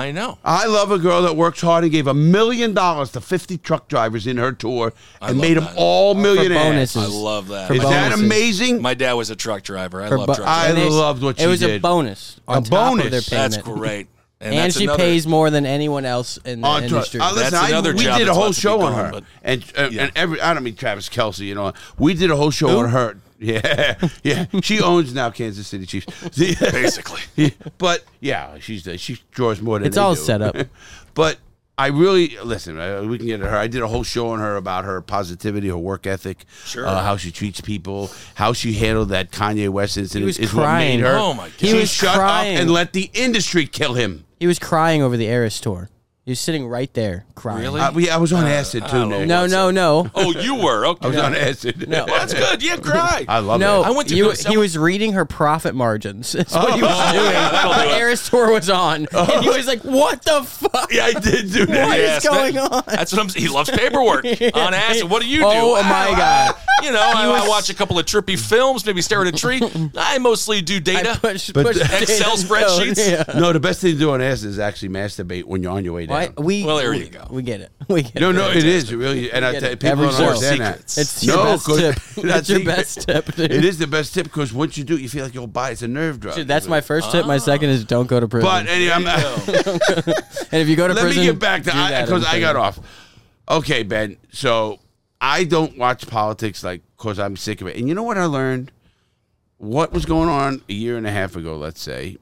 I love a girl that works hard and gave $1 million to 50 truck drivers in her tour and love made them that. all millionaires. bonuses. I love that. For Is that bonuses. amazing? My dad was a truck driver. I For love bo- truck I drivers. and they- loved what it she was a did. bonus on A top bonus. of their payment. That's great. And that's she another- pays more than anyone else in the On tour. industry. Listen, That's another we job did a that's whole about to be show on gone, her, but- and I don't mean Travis Kelce, we did a whole show on her. Yeah. She owns now Kansas City Chiefs, Basically. But yeah, she draws more than It's they all do. set up. But I really listen. We can get at her. I did a whole show on her about her positivity, her work ethic, Sure. how she treats people, how she handled that Kanye West incident. He was is what crying. made her. Oh, my God. He She was shut crying. up and let the industry kill him. He was crying over the Eras tour. He was sitting right there crying. Really? I was on acid too, Nick. No. Oh, you were? Okay. I was on acid. No. Well, that's good. Yeah, cry. I love No, it. I went to he go- was reading her profit margins. That's what he was doing. that'll do The it. Eras tour was on, and he was like, "What the fuck? Yeah, I did do that. What is going man. on?" That's what He loves paperwork on acid. What do you do? Oh, my God. I watch a couple of trippy films, maybe stare at a tree. I mostly do data. Push But Excel data spreadsheets? code, yeah. No, the best thing to do on acid is actually masturbate when you're on your way down. Why? Well, there you go. We get it. We get No, it. no, it is. It really, and I get tell it. people Every don't show. understand that. Secrets. It's your best 'cause tip. that's That's your the- best tip, dude. It is the best tip because once you do it, you feel like you'll buy. It's a nerve drug. Dude, that's my first tip. My second is don't go to prison. But anyway, and if you go to let prison, me get back to do that because I got instead. off. Okay, Ben. So I don't watch politics because I'm sick of it. And you know what I learned? What was going on a year and a half ago? Let's say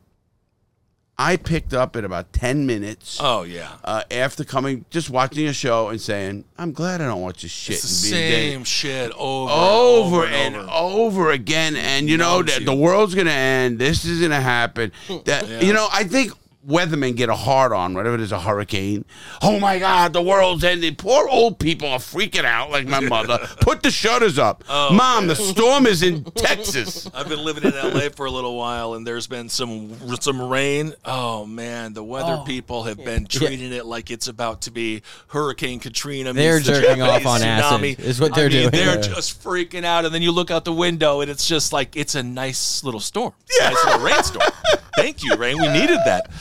I picked up in about 10 minutes. Oh, yeah. After just watching a show and saying, I'm glad I don't watch this shit. It's the and being same shit over and over. over again. And you know Numbs that you. the world's gonna end. This is gonna happen. That I think weathermen get a hard on whenever there's a hurricane. Oh my God, the world's ending. Poor old people are freaking out like my mother. Put the shutters up. Mom, the storm is in Texas. I've been living in LA for a little while, and there's been some rain. Oh man, the weather people have been treating it like it's about to be Hurricane Katrina. They're meets the jerking off Japanese on acid, tsunami. is what they're I mean, doing. They're Yeah. just freaking out, and then you look out the window, and it's just like it's a nice little storm. It's a nice little rainstorm. Thank you, rain. We needed that.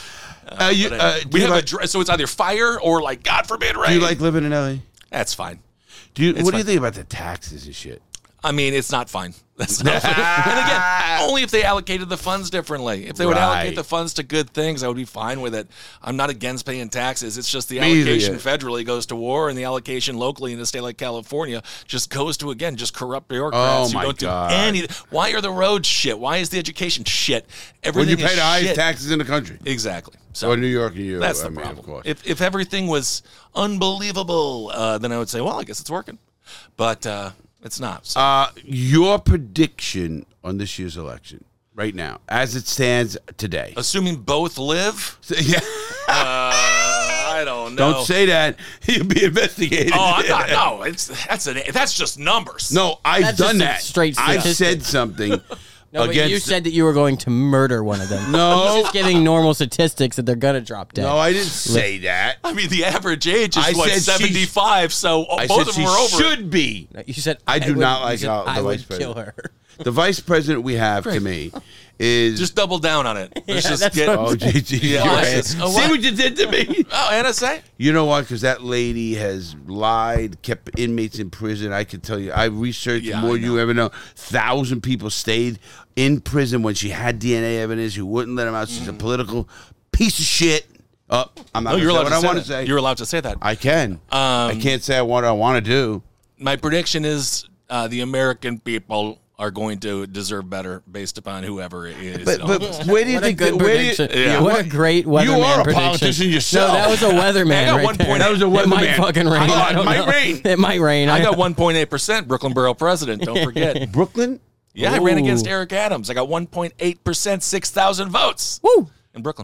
We have so it's either fire or like God forbid rain. Do you like living in LA? That's fine. What do you fine. think about the taxes and shit? I mean, it's not fine. That's not fine. And again, only if they allocated the funds differently. If they would allocate Right. the funds to good things, I would be fine with it. I'm not against paying taxes. It's just the Me either, allocation yeah. federally goes to war, and the allocation locally in a state like California just goes to, again, just corrupt bureaucrats Oh, my who don't God. do anything. Why are the roads shit? Why is the education shit? When Everything you pay is the highest shit. taxes in the country. Exactly. So Or New York and you. that's I the mean, problem. Of course. If everything was unbelievable, then I would say, well, I guess it's working. But it's not. So. Your prediction on this year's election right now, as it stands today. Assuming both live, Yeah. I I don't know. Don't say that. You'll be investigated. Oh, I'm not. No, that's just numbers. No, I've That's done just a that. straight I've statistic. said something No, but against. you said that you were going to murder one of them. No. He's just giving normal statistics that they're gonna drop dead. No, I didn't say that. I mean, the average age I is what, said she- 75. So I both said of she them are over. should be. You said I do would- not you like said how the I would vice kill president. her. The vice president we have to me is. Just double down on it. Let's Yeah, just that's get. what Oh, GG. Yeah, you're I right. just- oh, See what? what you did to me? Oh, NSA? You know what? Because that lady has lied, kept inmates in prison. I can tell you, I researched Yeah, more I than you ever know. 1,000 people stayed in prison when she had DNA evidence. You wouldn't let them out. She's a political piece of shit. Oh, I'm not No, you're allowed what to I say want that. to say. You're allowed to say that. I can. I can't say what I want to do. My prediction is the American people are going to deserve better based upon whoever it is. But where do you What a think? good Where do you, prediction. Yeah. What a great weatherman You are a prediction. politician yourself. No, that was a weatherman. I got right 1 point. there. That was a It might weatherman. fucking rain. Oh, I it don't might know. rain. It might rain. I got 1.8%. Brooklyn Borough president. Don't forget. Brooklyn? Yeah, I ran against Ooh. Eric Adams. I got 1.8%, 6,000 votes. Woo. In Brooklyn.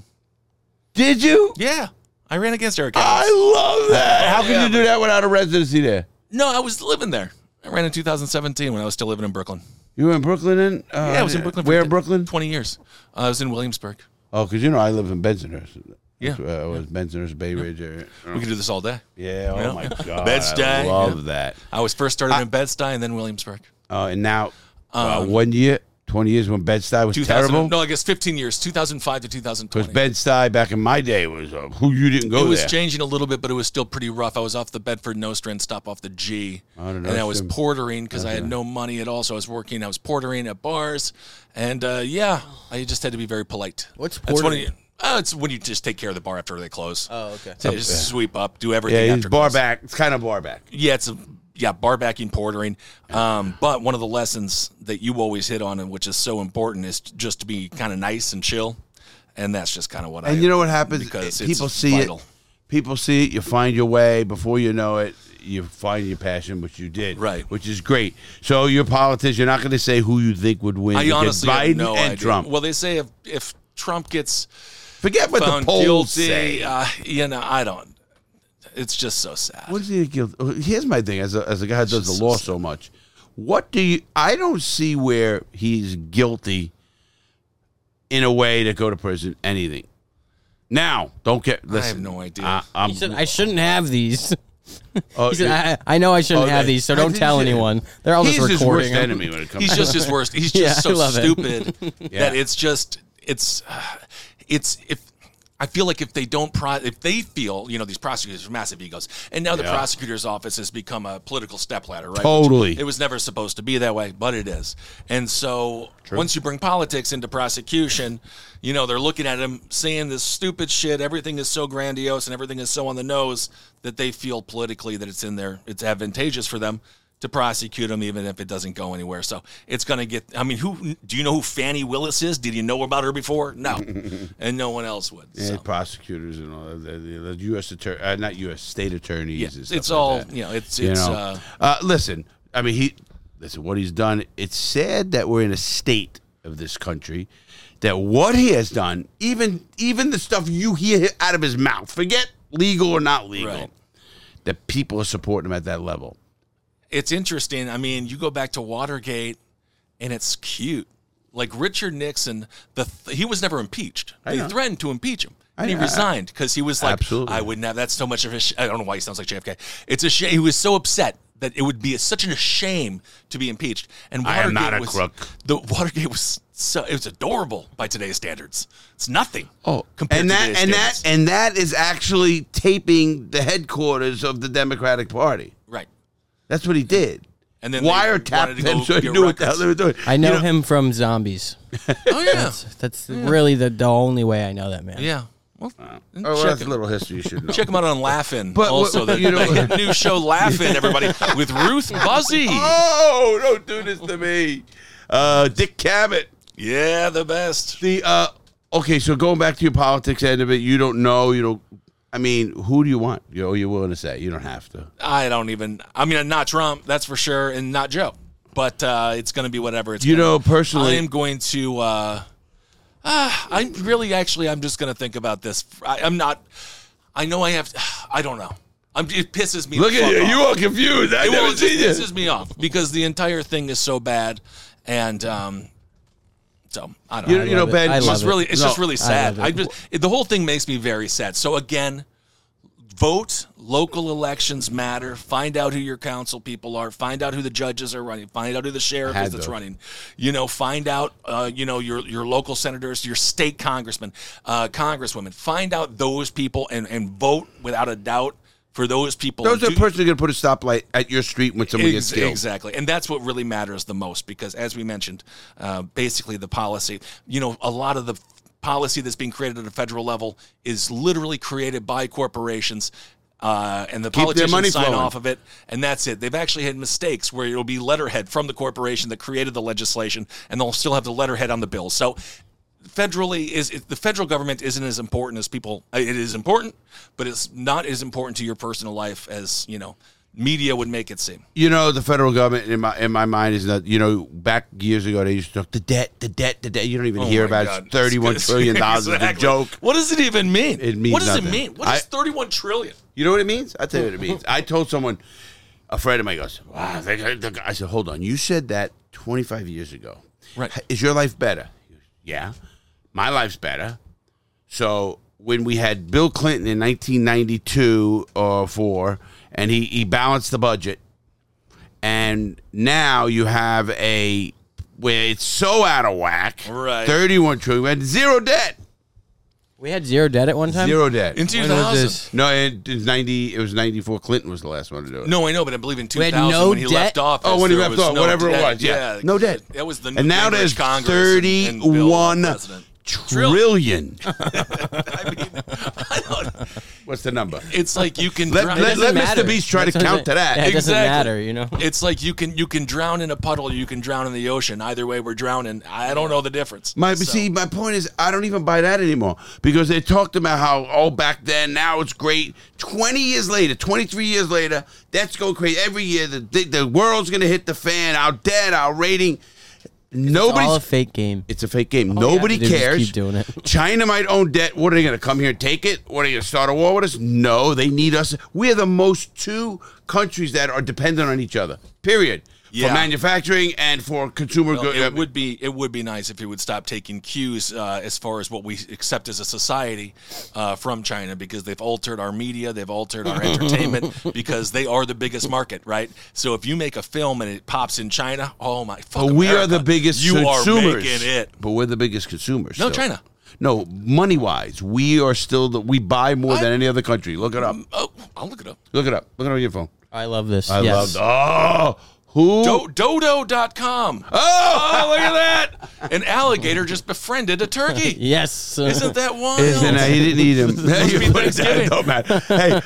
Did you? Yeah, I ran against Eric Adams. I love that. How could Yeah, you do that without a residency there? No, I was living there. I ran in 2017 when I was still living in Brooklyn. You were in Brooklyn then? Yeah, I was in Brooklyn. Where for in Brooklyn? 20 years. I was in Williamsburg. Oh, because I live in Bensonhurst. Yeah. I was Bensonhurst, Bay Ridge area. We could do this all day. Yeah, oh Yeah. my God. Bed-Stuy, I love that. I was first started in Bed-Stuy and then Williamsburg. And now, 1 year, 20 years when Bed-Stuy was 2000 terrible? No, I guess 15 years, 2005 to Because 2020. Bed-Stuy back in my day was, who you didn't go It was there. changing a little bit, but it was still pretty rough. I was off the Bedford Nostrand, stop off the G. Oh, the and I was Nostrand. portering because I had no money at all. So I was portering at bars. And yeah, I just had to be very polite. What's That's when portering? it's when you just take care of the bar after they close. Oh, okay. So just sweep up, do everything Yeah, after he's bar close. back. It's kind of bar back. Yeah, bar backing, portering. But one of the lessons that you always hit on, and which is so important, is just to be kind of nice and chill. And that's just kind of what I. And you know what happens? Because People it's see vital. it. People see it. You find your way. Before you know it, you find your passion, which you did. Right. Which is great. So you're a politician. You're not going to say who you think would win. I because honestly have Biden no and idea. Trump. Well, they say if Trump gets Forget what the found polls guilty, say. I don't. It's just so sad. What is he guilty? Here's my thing: as a guy who does the law so much, what do you? I don't see where he's guilty in a way to go to prison. Anything. Now, don't get. Listen, I have no idea. He said, I shouldn't have these. oh, He said, I know I shouldn't have Okay. these, so I don't think tell he- anyone. They're all he's just his recording worst them. enemy when it comes. He's to just his worst. He's just Yeah, so I love it. stupid Yeah. that it's if I feel like if they don't if they feel these prosecutors have massive egos, and now the Yeah. prosecutor's office has become a political stepladder, right? Totally. Which it was never supposed to be that way, but it is. And so once you bring politics into prosecution, they're looking at him saying this stupid shit. Everything is so grandiose and everything is so on the nose that they feel politically that it's advantageous for them to prosecute him, even if it doesn't go anywhere. So it's going to get. I mean, do you know who Fannie Willis is? Did you know about her before? No, and no one else would. Yeah, So. prosecutors and all the U.S. attorney, not U.S. state attorneys. Yeah, and stuff it's like all that. it's Listen, I mean, listen. What he's done. It's sad that we're in a state of this country that what he has done, even the stuff you hear out of his mouth, forget legal or not legal, Right. that people are supporting him at that level. It's interesting. I mean, you go back to Watergate, and it's cute. Like Richard Nixon, he was never impeached. They know. threatened to impeach him, and he know. resigned because he was like, Absolutely. "I wouldn't have." That's so much of a. I don't know why he sounds like JFK. It's a shame. He was so upset that it would be such a shame to be impeached. And I am Watergate not a was crook. the Watergate was so it was adorable by today's standards. It's nothing. Oh, compared and to that today's and standards. that and that is actually taping the headquarters of the Democratic Party. Right. That's what he did. And then they wiretapped wanted to them go so he get knew what the hell records. they were doing. I know him from Zombies. Oh yeah. That's really the only way I know that man. Yeah. Well, Oh, well, that's a little history you should know. check him out on Laugh-In. But Also, the new show Laugh-In, everybody, with Ruth Buzzy. Oh, don't do this to me. Dick Cavett. Yeah, the best. Okay, so going back to your politics end of it, you don't know, I mean, who do you want? You're willing to say. You don't have to. I mean, not Trump, that's for sure, and not Joe. But it's going to be whatever. It's Personally, I am going to. I'm just going to think about this. I know I have. I don't know. It pisses me. Look the at you. fuck You off. all confused. I It never seen you. pisses me off because the entire thing is so bad, and so I don't know. You know, Ben. I It's love just it. really, it's just really sad. love it. The whole thing makes me very sad. So again, vote. Local elections matter. Find out who your council people are. Find out who the judges are running. Find out who the sheriff is that's running. Find out, your local senators, your state congressmen, congresswomen. Find out those people and vote without a doubt for those people. Those are the person who's going to put a stoplight at your street when somebody gets killed. Exactly. And that's what really matters the most because, as we mentioned, basically the policy, a lot of the policy that's being created at a federal level is literally created by corporations. And the politicians money sign flowing. off of it, and that's it. They've actually had mistakes where it'll be letterhead from the corporation that created the legislation, and they'll still have the letterhead on the bill. So the federal government isn't as important as people. It is important, but it's not as important to your personal life as media would make it seem. The federal government in my mind is that back years ago they used to talk the debt. You don't even hear my about God. $31 trillion. Exactly. It's a joke. What does it even mean? It means what does nothing. it mean? What is 31 trillion? You know what it means? I'll tell you what it means. I told someone, a friend of mine goes, wow. I said, hold on. You said that 25 years ago. Right. Is your life better? He goes, yeah. My life's better. So when we had Bill Clinton in 1992 or 4, and he balanced the budget, and now you have where it's so out of whack, Right. 31 trillion, we had zero debt. We had zero debt at one time. Zero debt. In When was 2000. this? No, it was 90. It was 94. Clinton was the last one to do it. No, I know, but I believe in We had 2000 no when he debt? left office. Oh, when he there left was off, no whatever debt. it was, yeah. No debt. That was the And now Gingrich there's Congress and Bill 31 president. trillion. I mean, I don't. What's the number? It's like you can. Let doesn't Mr. matter. Beast try to That's what I'm count to saying. that. Yeah, it doesn't Exactly. matter, It's like you can drown in a puddle, or you can drown in the ocean. Either way, we're drowning. I don't know the difference. My point is, I don't even buy that anymore because they talked about how back then, now it's great. 20 years later, 23 years later, that's going crazy. Every year, the world's going to hit the fan. Our debt, our rating. It's all a fake game. It's a fake game. All Nobody you have to do is cares. keep doing it. China might own debt. What are they going to come here and take it? What are they going to start a war with us? No, they need us. We are the most two countries that are dependent on each other. Period. Yeah. For manufacturing and for consumer goods. It would be nice if we would stop taking cues as far as what we accept as a society from China, because they've altered our media, they've altered our entertainment, because they are the biggest market, right? So if you make a film and it pops in China, oh my fuck! But we America, are the biggest you consumers. are making it. But we're the biggest consumers. No, still. China. No, money wise, we are still we buy more than any other country. Look it up. Oh, I'll look it up. Look it up. Look it up on your phone. I love this. I yes. love. Who? Dodo.com. Oh, look at that! An alligator just befriended a turkey. Yes. Isn't that wild? He didn't eat him. be Thanksgiving. Don't matter. Hey,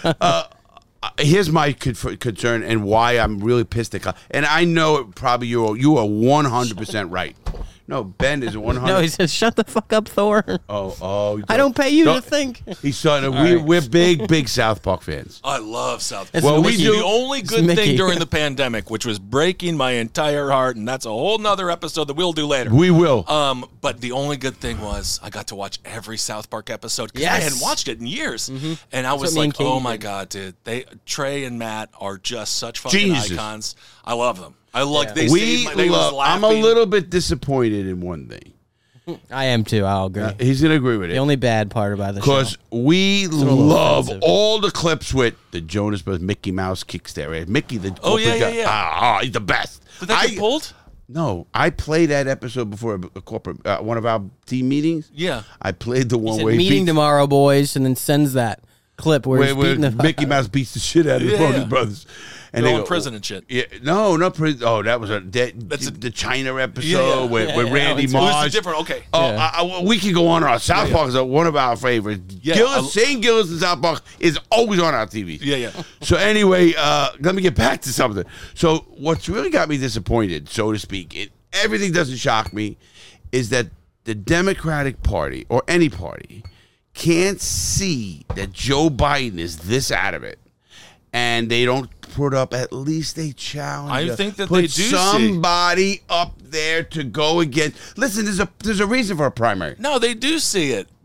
here's my concern and why I'm really pissed at. And I know probably you are 100% right. No, Ben is 100. No, he says, "Shut the fuck up, Thor." Oh! I don't pay you to think. He's starting. We're big South Park fans. I love South It's Park. Well, we Mickey. do- The only It's good Mickey. thing during the pandemic, which was breaking my entire heart, and that's a whole nother episode that we'll do later. We will. But the only good thing was I got to watch every South Park episode because I Yes. hadn't watched it in years, and I what was me and like, Katie "Oh my did. god, dude! Trey and Matt are just such fucking Jesus. icons. I love them. I like Yeah. they we saved my, they was love. I'm a laughing. little bit disappointed in one thing. I am too. I'll agree. He's gonna agree with The it only bad part about the show. because we little love offensive. all the clips with the Jonas Brothers. Mickey Mouse kicks their ass. Mickey the Oh, yeah, corporate yeah, guy. yeah. He's the best. Did that get pulled? No, I played that episode before a corporate one of our team meetings. Yeah. I played the he one said, where he meeting beats- tomorrow, boys, and then sends that clip where he's where beating the Mickey Mouse beats the shit out of the Yeah, Brothers yeah. Brothers. And They're they all in go, prison and shit. Yeah, no, not prison. Oh, that was That's the China episode Yeah, yeah. with Yeah, Randy it's- It was Marsh. different. Okay. Oh, Yeah. we can go on. Our South Park is one of our favorites. Yeah, St. Gillis and South Park is always on our TV. Yeah, yeah. So anyway, let me get back to something. So what's really got me disappointed, so to speak, everything doesn't shock me, is that the Democratic Party or any party can't see that Joe Biden is this out of it, and they don't put up at least a challenge. I think that put they do see. somebody up there to go against. Listen, there's a reason for a primary. No, they do see it,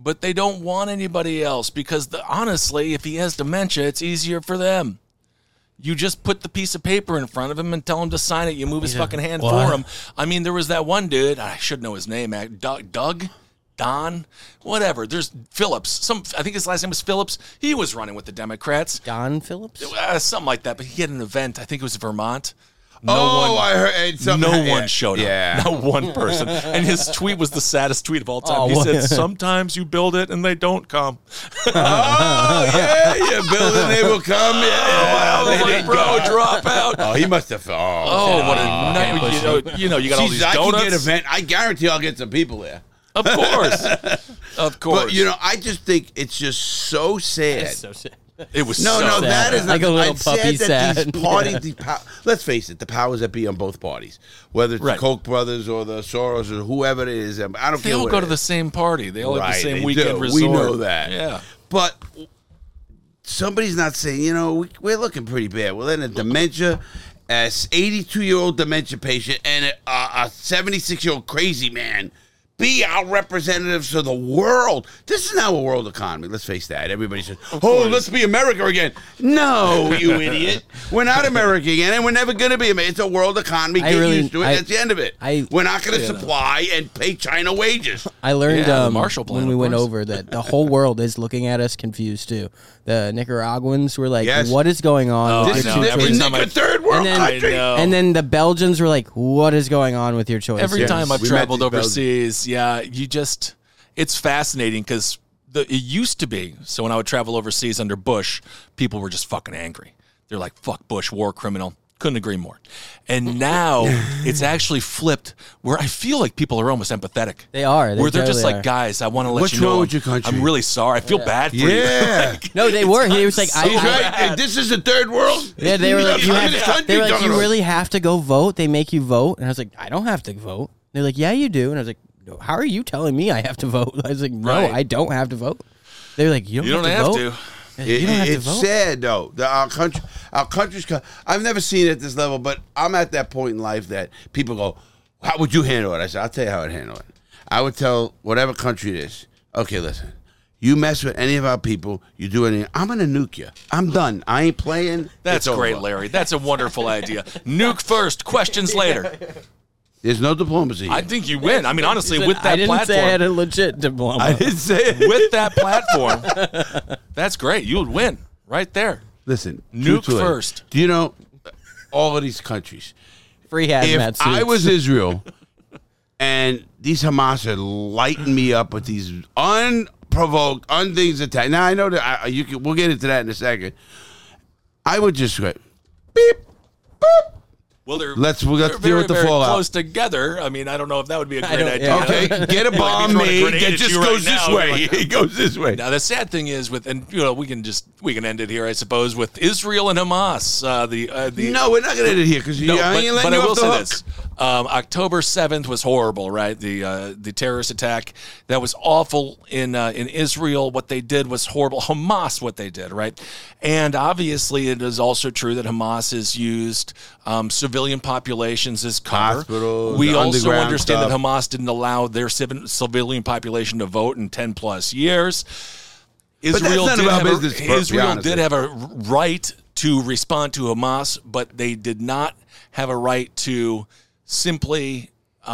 but they don't want anybody else because, honestly, if he has dementia, it's easier for them. You just put the piece of paper in front of him and tell him to sign it. You move his fucking hand for him. I mean, there was that one dude. I should know his name. Doug? Don? Whatever. There's Phillips. I think his last name was Phillips. He was running with the Democrats. Don Phillips? Something like that. But he had an event. I think it was Vermont. I heard. No one showed up. Yeah. Not one person. And his tweet was the saddest tweet of all time. He said, sometimes you build it and they don't come. You build it, they will come. They didn't go. Drop out. Oh, he must have. What a night. You got all these donuts. I can get event. I guarantee I'll get some people there. Of course. Of course. But, I just think it's just so sad. It's so sad. It was No, that is like a little it's puppy sad. sad. These parties, let's face it, the powers that be on both parties, whether it's the Koch brothers or the Soros or whoever it is, I don't care. They all go to the same party. They all have the same they weekend do. resort. We know that. Yeah. But somebody's not saying, we're looking pretty bad. We're letting a dementia, an 82-year-old dementia patient, and a 76-year-old crazy man be our representatives of the world. This is now a world economy. Let's face that. Everybody says, let's be America again. No, you idiot. We're not America again, and we're never going to be America. It's a world economy. Get used to it. That's the end of it. We're not going to supply and pay China wages. I learned the Marshall Plan, when we went over that the whole world is looking at us confused, too. The Nicaraguans were like, what is going on? This is a third world country. And then the Belgians were like, what is going on with your choice? Every time I've traveled overseas, it's fascinating because it used to be, so when I would travel overseas under Bush, people were just fucking angry. They're like, fuck Bush, war criminal. Couldn't agree more. And now it's actually flipped where I feel like people are almost empathetic. They are. Where they're just like, guys, I want to let What's you know. wrong with your country? I'm really sorry. I feel bad for you. Like, no, they were. He was like, He's right. This is the third world. Yeah, they were like, you really have to go vote. They make you vote. And I was like, I don't have to vote. They're like, yeah, you do. And I was like, no, how are you telling me I have to vote? I was like, no, I don't have to vote. They were like, you don't have to vote. You don't have to vote. It's sad though. Our country's. I've never seen it at this level, but I'm at that point in life that people go, "How would you handle it?" I said, "I'll tell you how I'd handle it. I would tell whatever country it is, okay, listen, you mess with any of our people, you do anything, I'm gonna nuke you. I'm done. I ain't playing." That's great, Larry. That's a wonderful idea. Nuke first, questions later. There's no diplomacy here. I think you win. I mean, honestly, with that platform. I didn't say I had a legit diploma. I didn't say it. With that platform, that's great. You would win right there. Listen, nuke first. Do you know all of these countries? Free hazmat If suits. I was Israel and these Hamas are lighting me up with these unprovoked, things attack. Now I know that we'll get into that in a second. I would just go, beep, boop. Well, they're let's deal very, with the very fallout. close together. I mean, I don't know if that would be a great idea. Yeah. Okay, get a bomb made that just goes this way. It goes this way. Now the sad thing is we can end it here, I suppose, with Israel and Hamas. No, we're not going to end it here because but I will say this: October 7th was horrible, right? The terrorist attack that was awful in Israel. What they did was horrible. Hamas, what they did, right? And obviously, it is also true that Hamas has used civilian populations as cover. Hospitals, we also understand stuff. that Hamas didn't allow their civilian population to vote in 10 plus years. Israel did have a right to respond to Hamas, but they did not have a right to simply,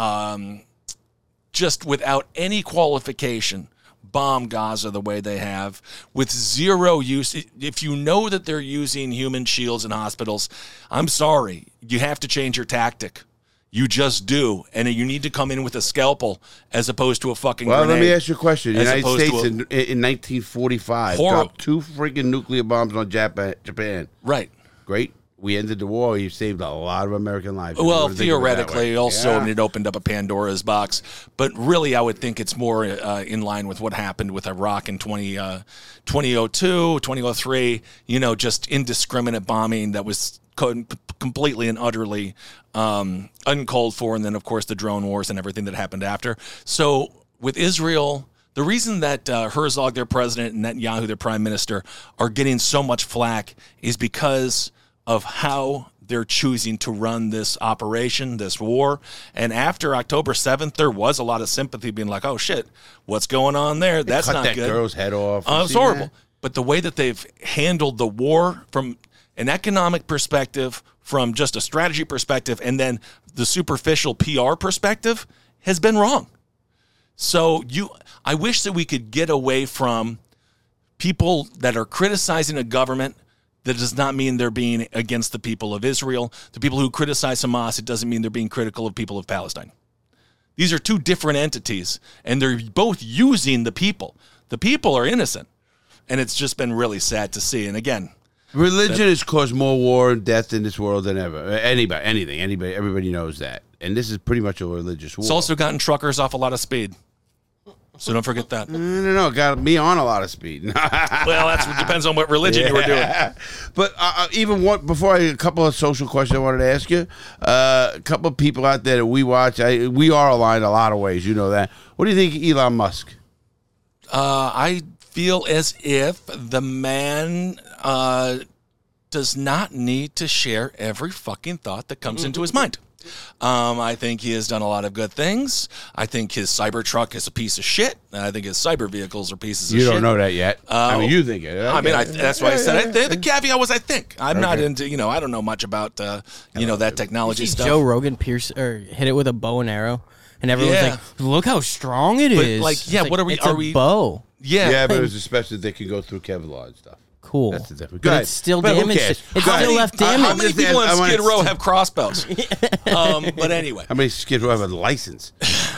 just without any qualification, bomb Gaza the way they have with zero use. If you know that they're using human shields in hospitals, I'm sorry, you have to change your tactic. You just do, and you need to come in with a scalpel as opposed to a fucking grenade. Let me ask you a question. The United States in 1945 dropped 2 freaking nuclear bombs on Japan. Right. Great. We ended the war. You saved a lot of American lives. Well, theoretically, also, it opened up a Pandora's box. But really, I would think it's more in line with what happened with Iraq in 2002, 2003, just indiscriminate bombing that was completely and utterly uncalled for. And then, of course, the drone wars and everything that happened after. So with Israel, the reason that Herzog, their president, and Netanyahu, their prime minister, are getting so much flack is because of how they're choosing to run this operation, this war. And after October 7th, there was a lot of sympathy being like, oh, shit, what's going on there? That's cut not that good. girl's head off. It's horrible. That? But the way that they've handled the war from an economic perspective, from just a strategy perspective, and then the superficial PR perspective has been wrong. So I wish that we could get away from people that are criticizing a government. That does not mean they're being against the people of Israel. The people who criticize Hamas, it doesn't mean they're being critical of people of Palestine. These are two different entities, and they're both using the people. The people are innocent, and it's just been really sad to see. And again, religion has caused more war and death in this world than ever. Anybody, everybody knows that. And this is pretty much a religious war. It's also gotten truckers off a lot of speed. So don't forget that. No, it got me on a lot of speed. Well, it depends on what religion you were doing. But before a couple of social questions I wanted to ask you. A couple of people out there that we watch, we are aligned a lot of ways. You know that. What do you think of Elon Musk? I feel as if the man does not need to share every fucking thought that comes into his mind. I think he has done a lot of good things. I think his Cybertruck is a piece of shit. And I think his cyber vehicles are pieces of shit. You don't know that yet. You think it. That's why I said it. The caveat was I think. I'm not into, I don't know much about, that technology stuff. Joe Rogan hit it with a bow and arrow. And everyone's like, look how strong it is. What are we? It's a bow. Yeah, but it was especially they can go through Kevlar and stuff. Cool. That's the difference. But it's still damaged. It's still left damaged. How many people on Skid Row have crossbows? But anyway. How many Skid Row have a license?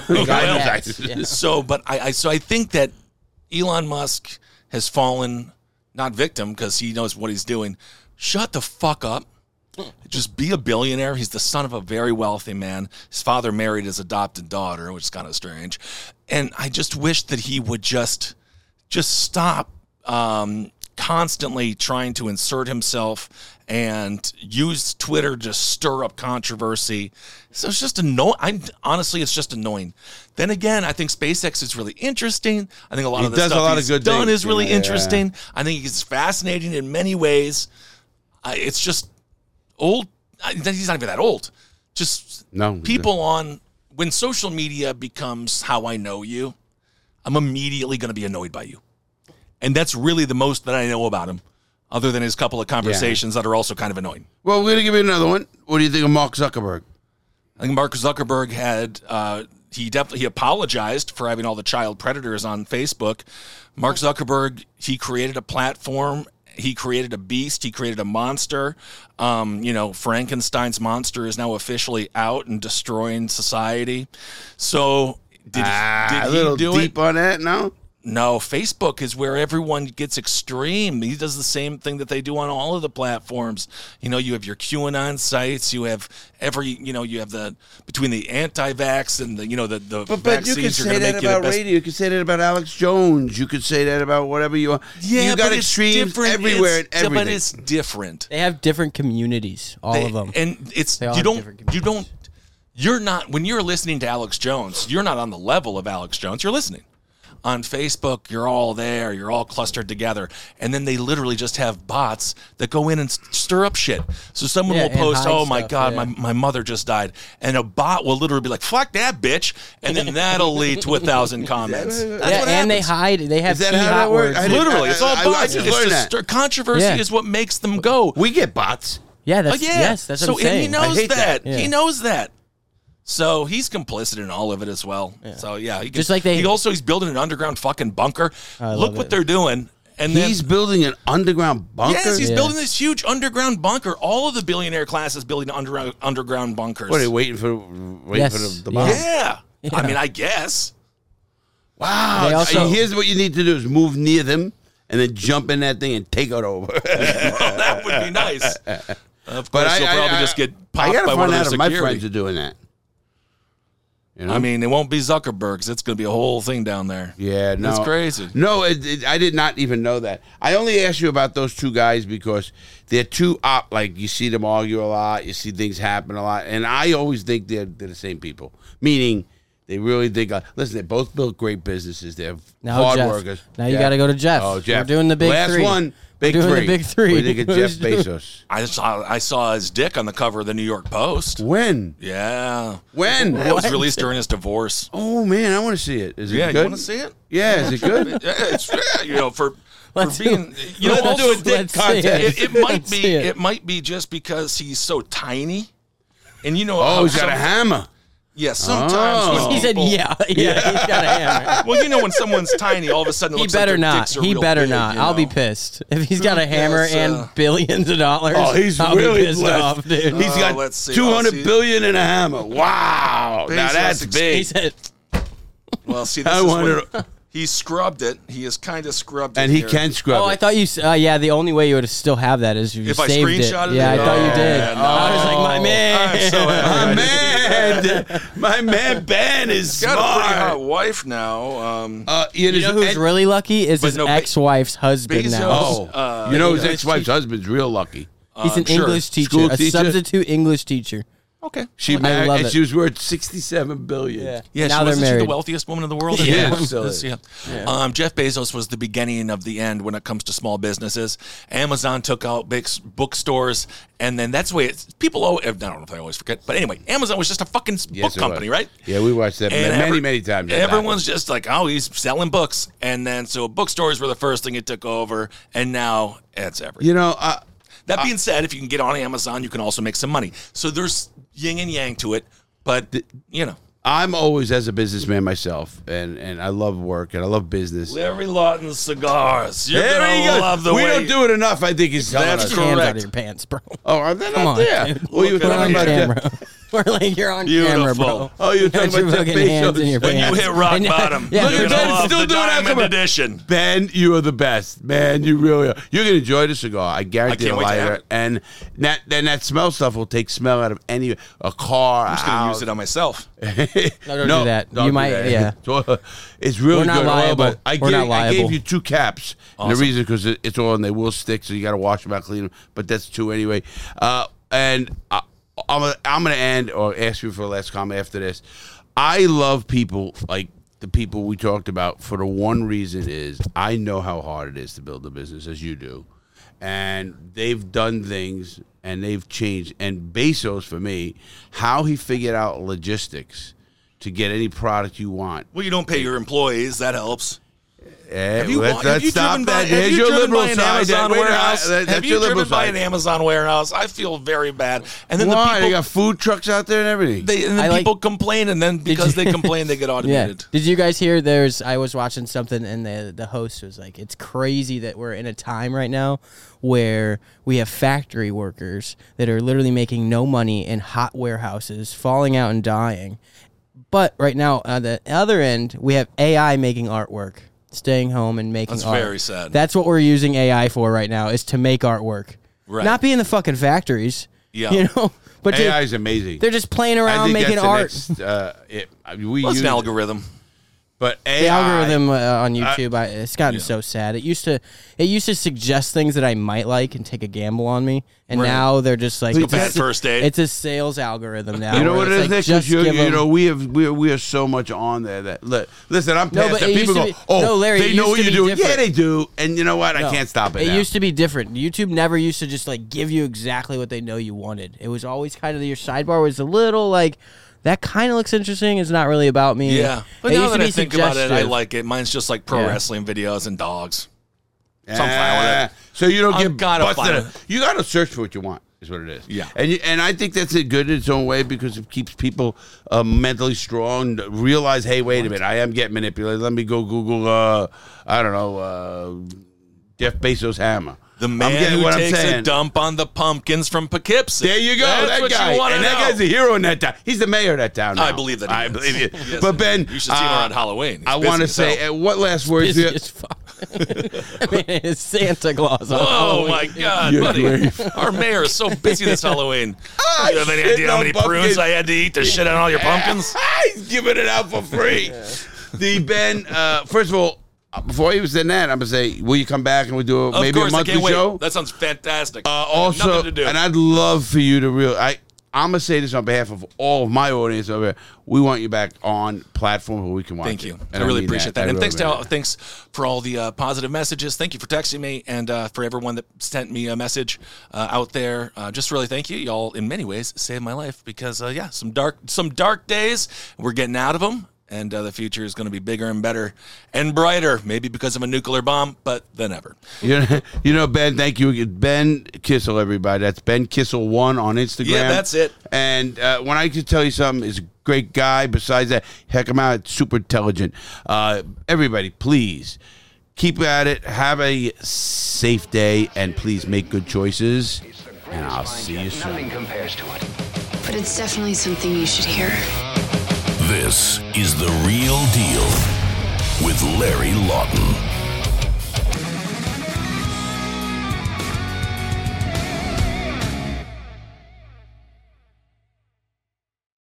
So I think that Elon Musk has fallen, not victim, because he knows what he's doing. Shut the fuck up. Just be a billionaire. He's the son of a very wealthy man. His father married his adopted daughter, which is kind of strange. And I just wish that he would just stop constantly trying to insert himself and use Twitter to stir up controversy. So it's just annoying. Honestly, it's just annoying. Then again, I think SpaceX is really interesting. I think a lot of the stuff he's done is really interesting. I think he's fascinating in many ways. It's just old. He's not even that old. Just people when social media becomes how I know you, I'm immediately going to be annoyed by you. And that's really the most that I know about him, other than his couple of conversations that are also kind of annoying. Well, we're going to give you another one. What do you think of Mark Zuckerberg? I think Mark Zuckerberg he apologized for having all the child predators on Facebook. Mark Zuckerberg, he created a platform. He created a beast. He created a monster. Frankenstein's monster is now officially out and destroying society. So did he a little do deep on that? No, Facebook is where everyone gets extreme. He does the same thing that they do on all of the platforms. You have your QAnon sites. You have you have between the anti-vax and the but vaccines. You could say that about radio. You could say that about Alex Jones. You could say that about whatever you want. Yeah, you got extremes everywhere and everything. But it's different. They have different communities, all of them. And you're not, when you're listening to Alex Jones, you're not on the level of Alex Jones. You're listening. On Facebook, you're all there. You're all clustered together. And then they literally just have bots that go in and stir up shit. So someone will post, oh, my God, my mother just died. And a bot will literally be like, fuck that, bitch. And then that'll lead to 1,000 comments. That's what happens. They hide. They have key hot words. Literally, it's all bots. It's just controversy is what makes them go. We get bots. Yeah, yes, that's what I'm saying. And he knows that. He knows that. So he's complicit in all of it as well. Yeah. So he's building an underground fucking bunker. Look what they're doing. And he's building an underground bunker? Yes, he's building this huge underground bunker. All of the billionaire class is building underground bunkers. What are they waiting for the bomb? Yeah. I mean, I guess. Wow. Here's what you need to do is move near them and then jump in that thing and take it over. Well, that would be nice. Of course, you'll probably just get popped by one of their security. My friends are doing that. I mean, it won't be Zuckerberg's. It's going to be a whole thing down there. Yeah, no. It's crazy. No, I did not even know that. I only asked you about those two guys because they're two you see them argue a lot, you see things happen a lot, and I always think they're the same people. Meaning, They really think. Listen, they both built great businesses. They're Now hard Jeff. workers. Now you got to go to Jeff. Oh, Jeff. We're doing the big Last three. one. Big We're doing three. the big three. What do you think of Jeff Who's doing- Bezos? I saw his dick on the cover of the New York Post. When? Yeah. When? That was released during his divorce. Oh man, I want to see it. Is it Yeah, good? you want to see it? Yeah, is it good? Yeah, it's for Let's being let's also, do a dick let's see contest. it might Let's be see it. it might be just because he's so tiny, and Oh, how he's got a hammer. Yeah, sometimes Oh. when He said, people- yeah, he's got a hammer. Well, when someone's tiny, all of a sudden it He looks better like their not. dicks are He real better big, not. you I'll be know? pissed. If he's got a hammer Yes, and billions of dollars, Oh, he's I'll really be pissed blessed. off, dude. He's got let's see. 200 billion in a hammer. Wow, now Bezos that's ex- big. He said, Well, see, this I is wanted when he scrubbed it. He has kind of scrubbed it. and he here. can scrub "Oh, I it. thought you. Yeah, the only way you would still have that is if you If I saved it. screenshotted Yeah, it? I thought you Oh, did. man, no. I was like, my man. I'm so happy. My I didn't do that. man, my man Ben is Got a pretty hot smart. wife now. You know who's really lucky is But his no, ex-wife's husband Bezos- now. Oh, you know his English ex-wife's husband's real lucky. He's an sure. English teacher, School a teacher? substitute English teacher. Okay. She I married, love and it. she was worth 67 billion. Yeah, now she, they're wasn't she married. the wealthiest woman in the world? Yeah, This- absolutely. yeah. Jeff Bezos was the beginning of the end when it comes to small businesses. Amazon took out big bookstores, and then that's the way people. I don't know if I always forget, but anyway, Amazon was just a fucking Yes, book it company, was. right? Yeah, we watched that And many times. Everyone's just like, oh, he's selling books, and then so bookstores were the first thing it took over, and now it's everything. You know, That being said, if you can get on Amazon, you can also make some money. So there's yin and yang to it, but I'm always, as a businessman myself, and I love work and I love business. Larry Lawton cigars. You're There gonna he goes. love the We way don't do it enough. I think he's telling That's us. Get your hands out correct. of your pants, bro. Oh, are they Come not on, there? dude. Well, you were Look at talking We're on about camera. Jeff. We're like, you're on Beautiful. camera, bro. Oh, you're Got talking your about Jeff fucking hands in Bezos. your When you pants. hit rock And- bottom, yeah, you're Look at gonna Ben love still the doing that. Diamond Come on. Edition. Ben, you are the best. Man, you really are. You're going to enjoy the cigar. I guarantee I can't it'll wait to light have it. And that smell stuff will take smell out of a car. I'm just gonna use it on myself. No, don't do that. don't You do might- that. yeah. It's really We're not good. liable. But I We're not I gave liable. you 2 caps. And the reason because it's all and they will stick, so you got to wash them out, clean them. But that's 2 anyway. And I'm gonna end or ask you for a last comment after this. I love people like the people we talked about for the one reason is I know how hard it is to build a business as you do. And they've done things and they've changed. And Bezos, for me, how he figured out logistics to get any product you want. Well, you don't pay your employees. That helps. Have you driven by an Amazon warehouse? Have you driven by an Amazon warehouse? I feel very bad. And then Why? the They people, got food trucks out there and everything. people complain, and then because they complain, they get Yeah. automated. Did you guys hear? I was watching something, and the host was like, "It's crazy that we're in a time right now where we have factory workers that are literally making no money in hot warehouses, falling out and dying. But right now, on the other end, we have AI making artwork, staying home and making That's art. very sad. That's what we're using AI for right now, is to make artwork, Right. not be in the fucking factories. Yeah. You know, but AI is amazing. they're just playing I around think making that's the art. next, we Well, it's use an algorithm. but AI, The algorithm on YouTube, it's gotten so sad. It used to suggest things that I might like and take a gamble on me, and Right. now they're just like Like it's a bad first date. It's a sales algorithm now. You know where what it it's is, like, Nick? just give You 'em- know, we are so much on there that listen. I'm No, past but that. it People used to go, be- oh, no, Larry, they it know used what to you're be doing. different. Yeah, they do. And you know what? I No. can't stop it. It now. used to be different. YouTube never used to just like give you exactly what they know you wanted. It was always kind of your sidebar was a little like that kind of looks interesting. It's not really about me. Yeah. But It now used to that I be think about it, I suggestive. like it. Mine's just like pro Yeah. wrestling videos and dogs. So I'm fine with it. So you don't I'm get gotta busted. find up. it. You got to search for what you want. Is what it is. Yeah. And I think that's good in its own way because it keeps people mentally strong. Realize, hey, wait a minute, I am getting manipulated. Let me go Google. I don't know, Jeff Bezos hammer. The man getting who what I'm takes a saying. dump on the pumpkins from Poughkeepsie. There you go, That's that what guy. You wanna And that know. guy's a hero in that town. He's the mayor of that town now. I believe that he I is. believe it. Yes, But Ben, you should see him around Halloween. He's I busy want to as say, hell. what last words? Busy as fuck. I mean, it's Santa Claus. on Oh Halloween. my God, You're buddy! great. Our mayor is so busy this Halloween. You have any shit, idea how no many pumpkins. prunes I had to eat to shit on all your pumpkins? He's giving it out for free. The Ben, first of all, before he was in that, I'm gonna say, will you come back and we'll do Of maybe course, a I monthly can't wait. show? That sounds fantastic. Also, Nothing to do. and I'd love for you to I'm going to say this on behalf of all of my audience over here. We want you back on platform where we can watch Thank it. you. And I really mean appreciate that. I And really thanks for all the positive messages. Thank you for texting me, and for everyone that sent me a message out there. Just really thank you. Y'all, in many ways, saved my life because, some dark days. We're getting out of them. And the future is going to be bigger and better and brighter, maybe because of a nuclear bomb, but than ever. You know, Ben, thank you. Ben Kissel, everybody. That's Ben Kissel 1 on Instagram. Yeah, that's it. And when I can tell you something, is a great guy. Besides that, heck him out, super intelligent. Everybody, please keep at it. Have a safe day, and please make good choices. And I'll see you soon. Nothing compares to it. But it's definitely something you should hear. This is The Real Deal with Larry Lawton.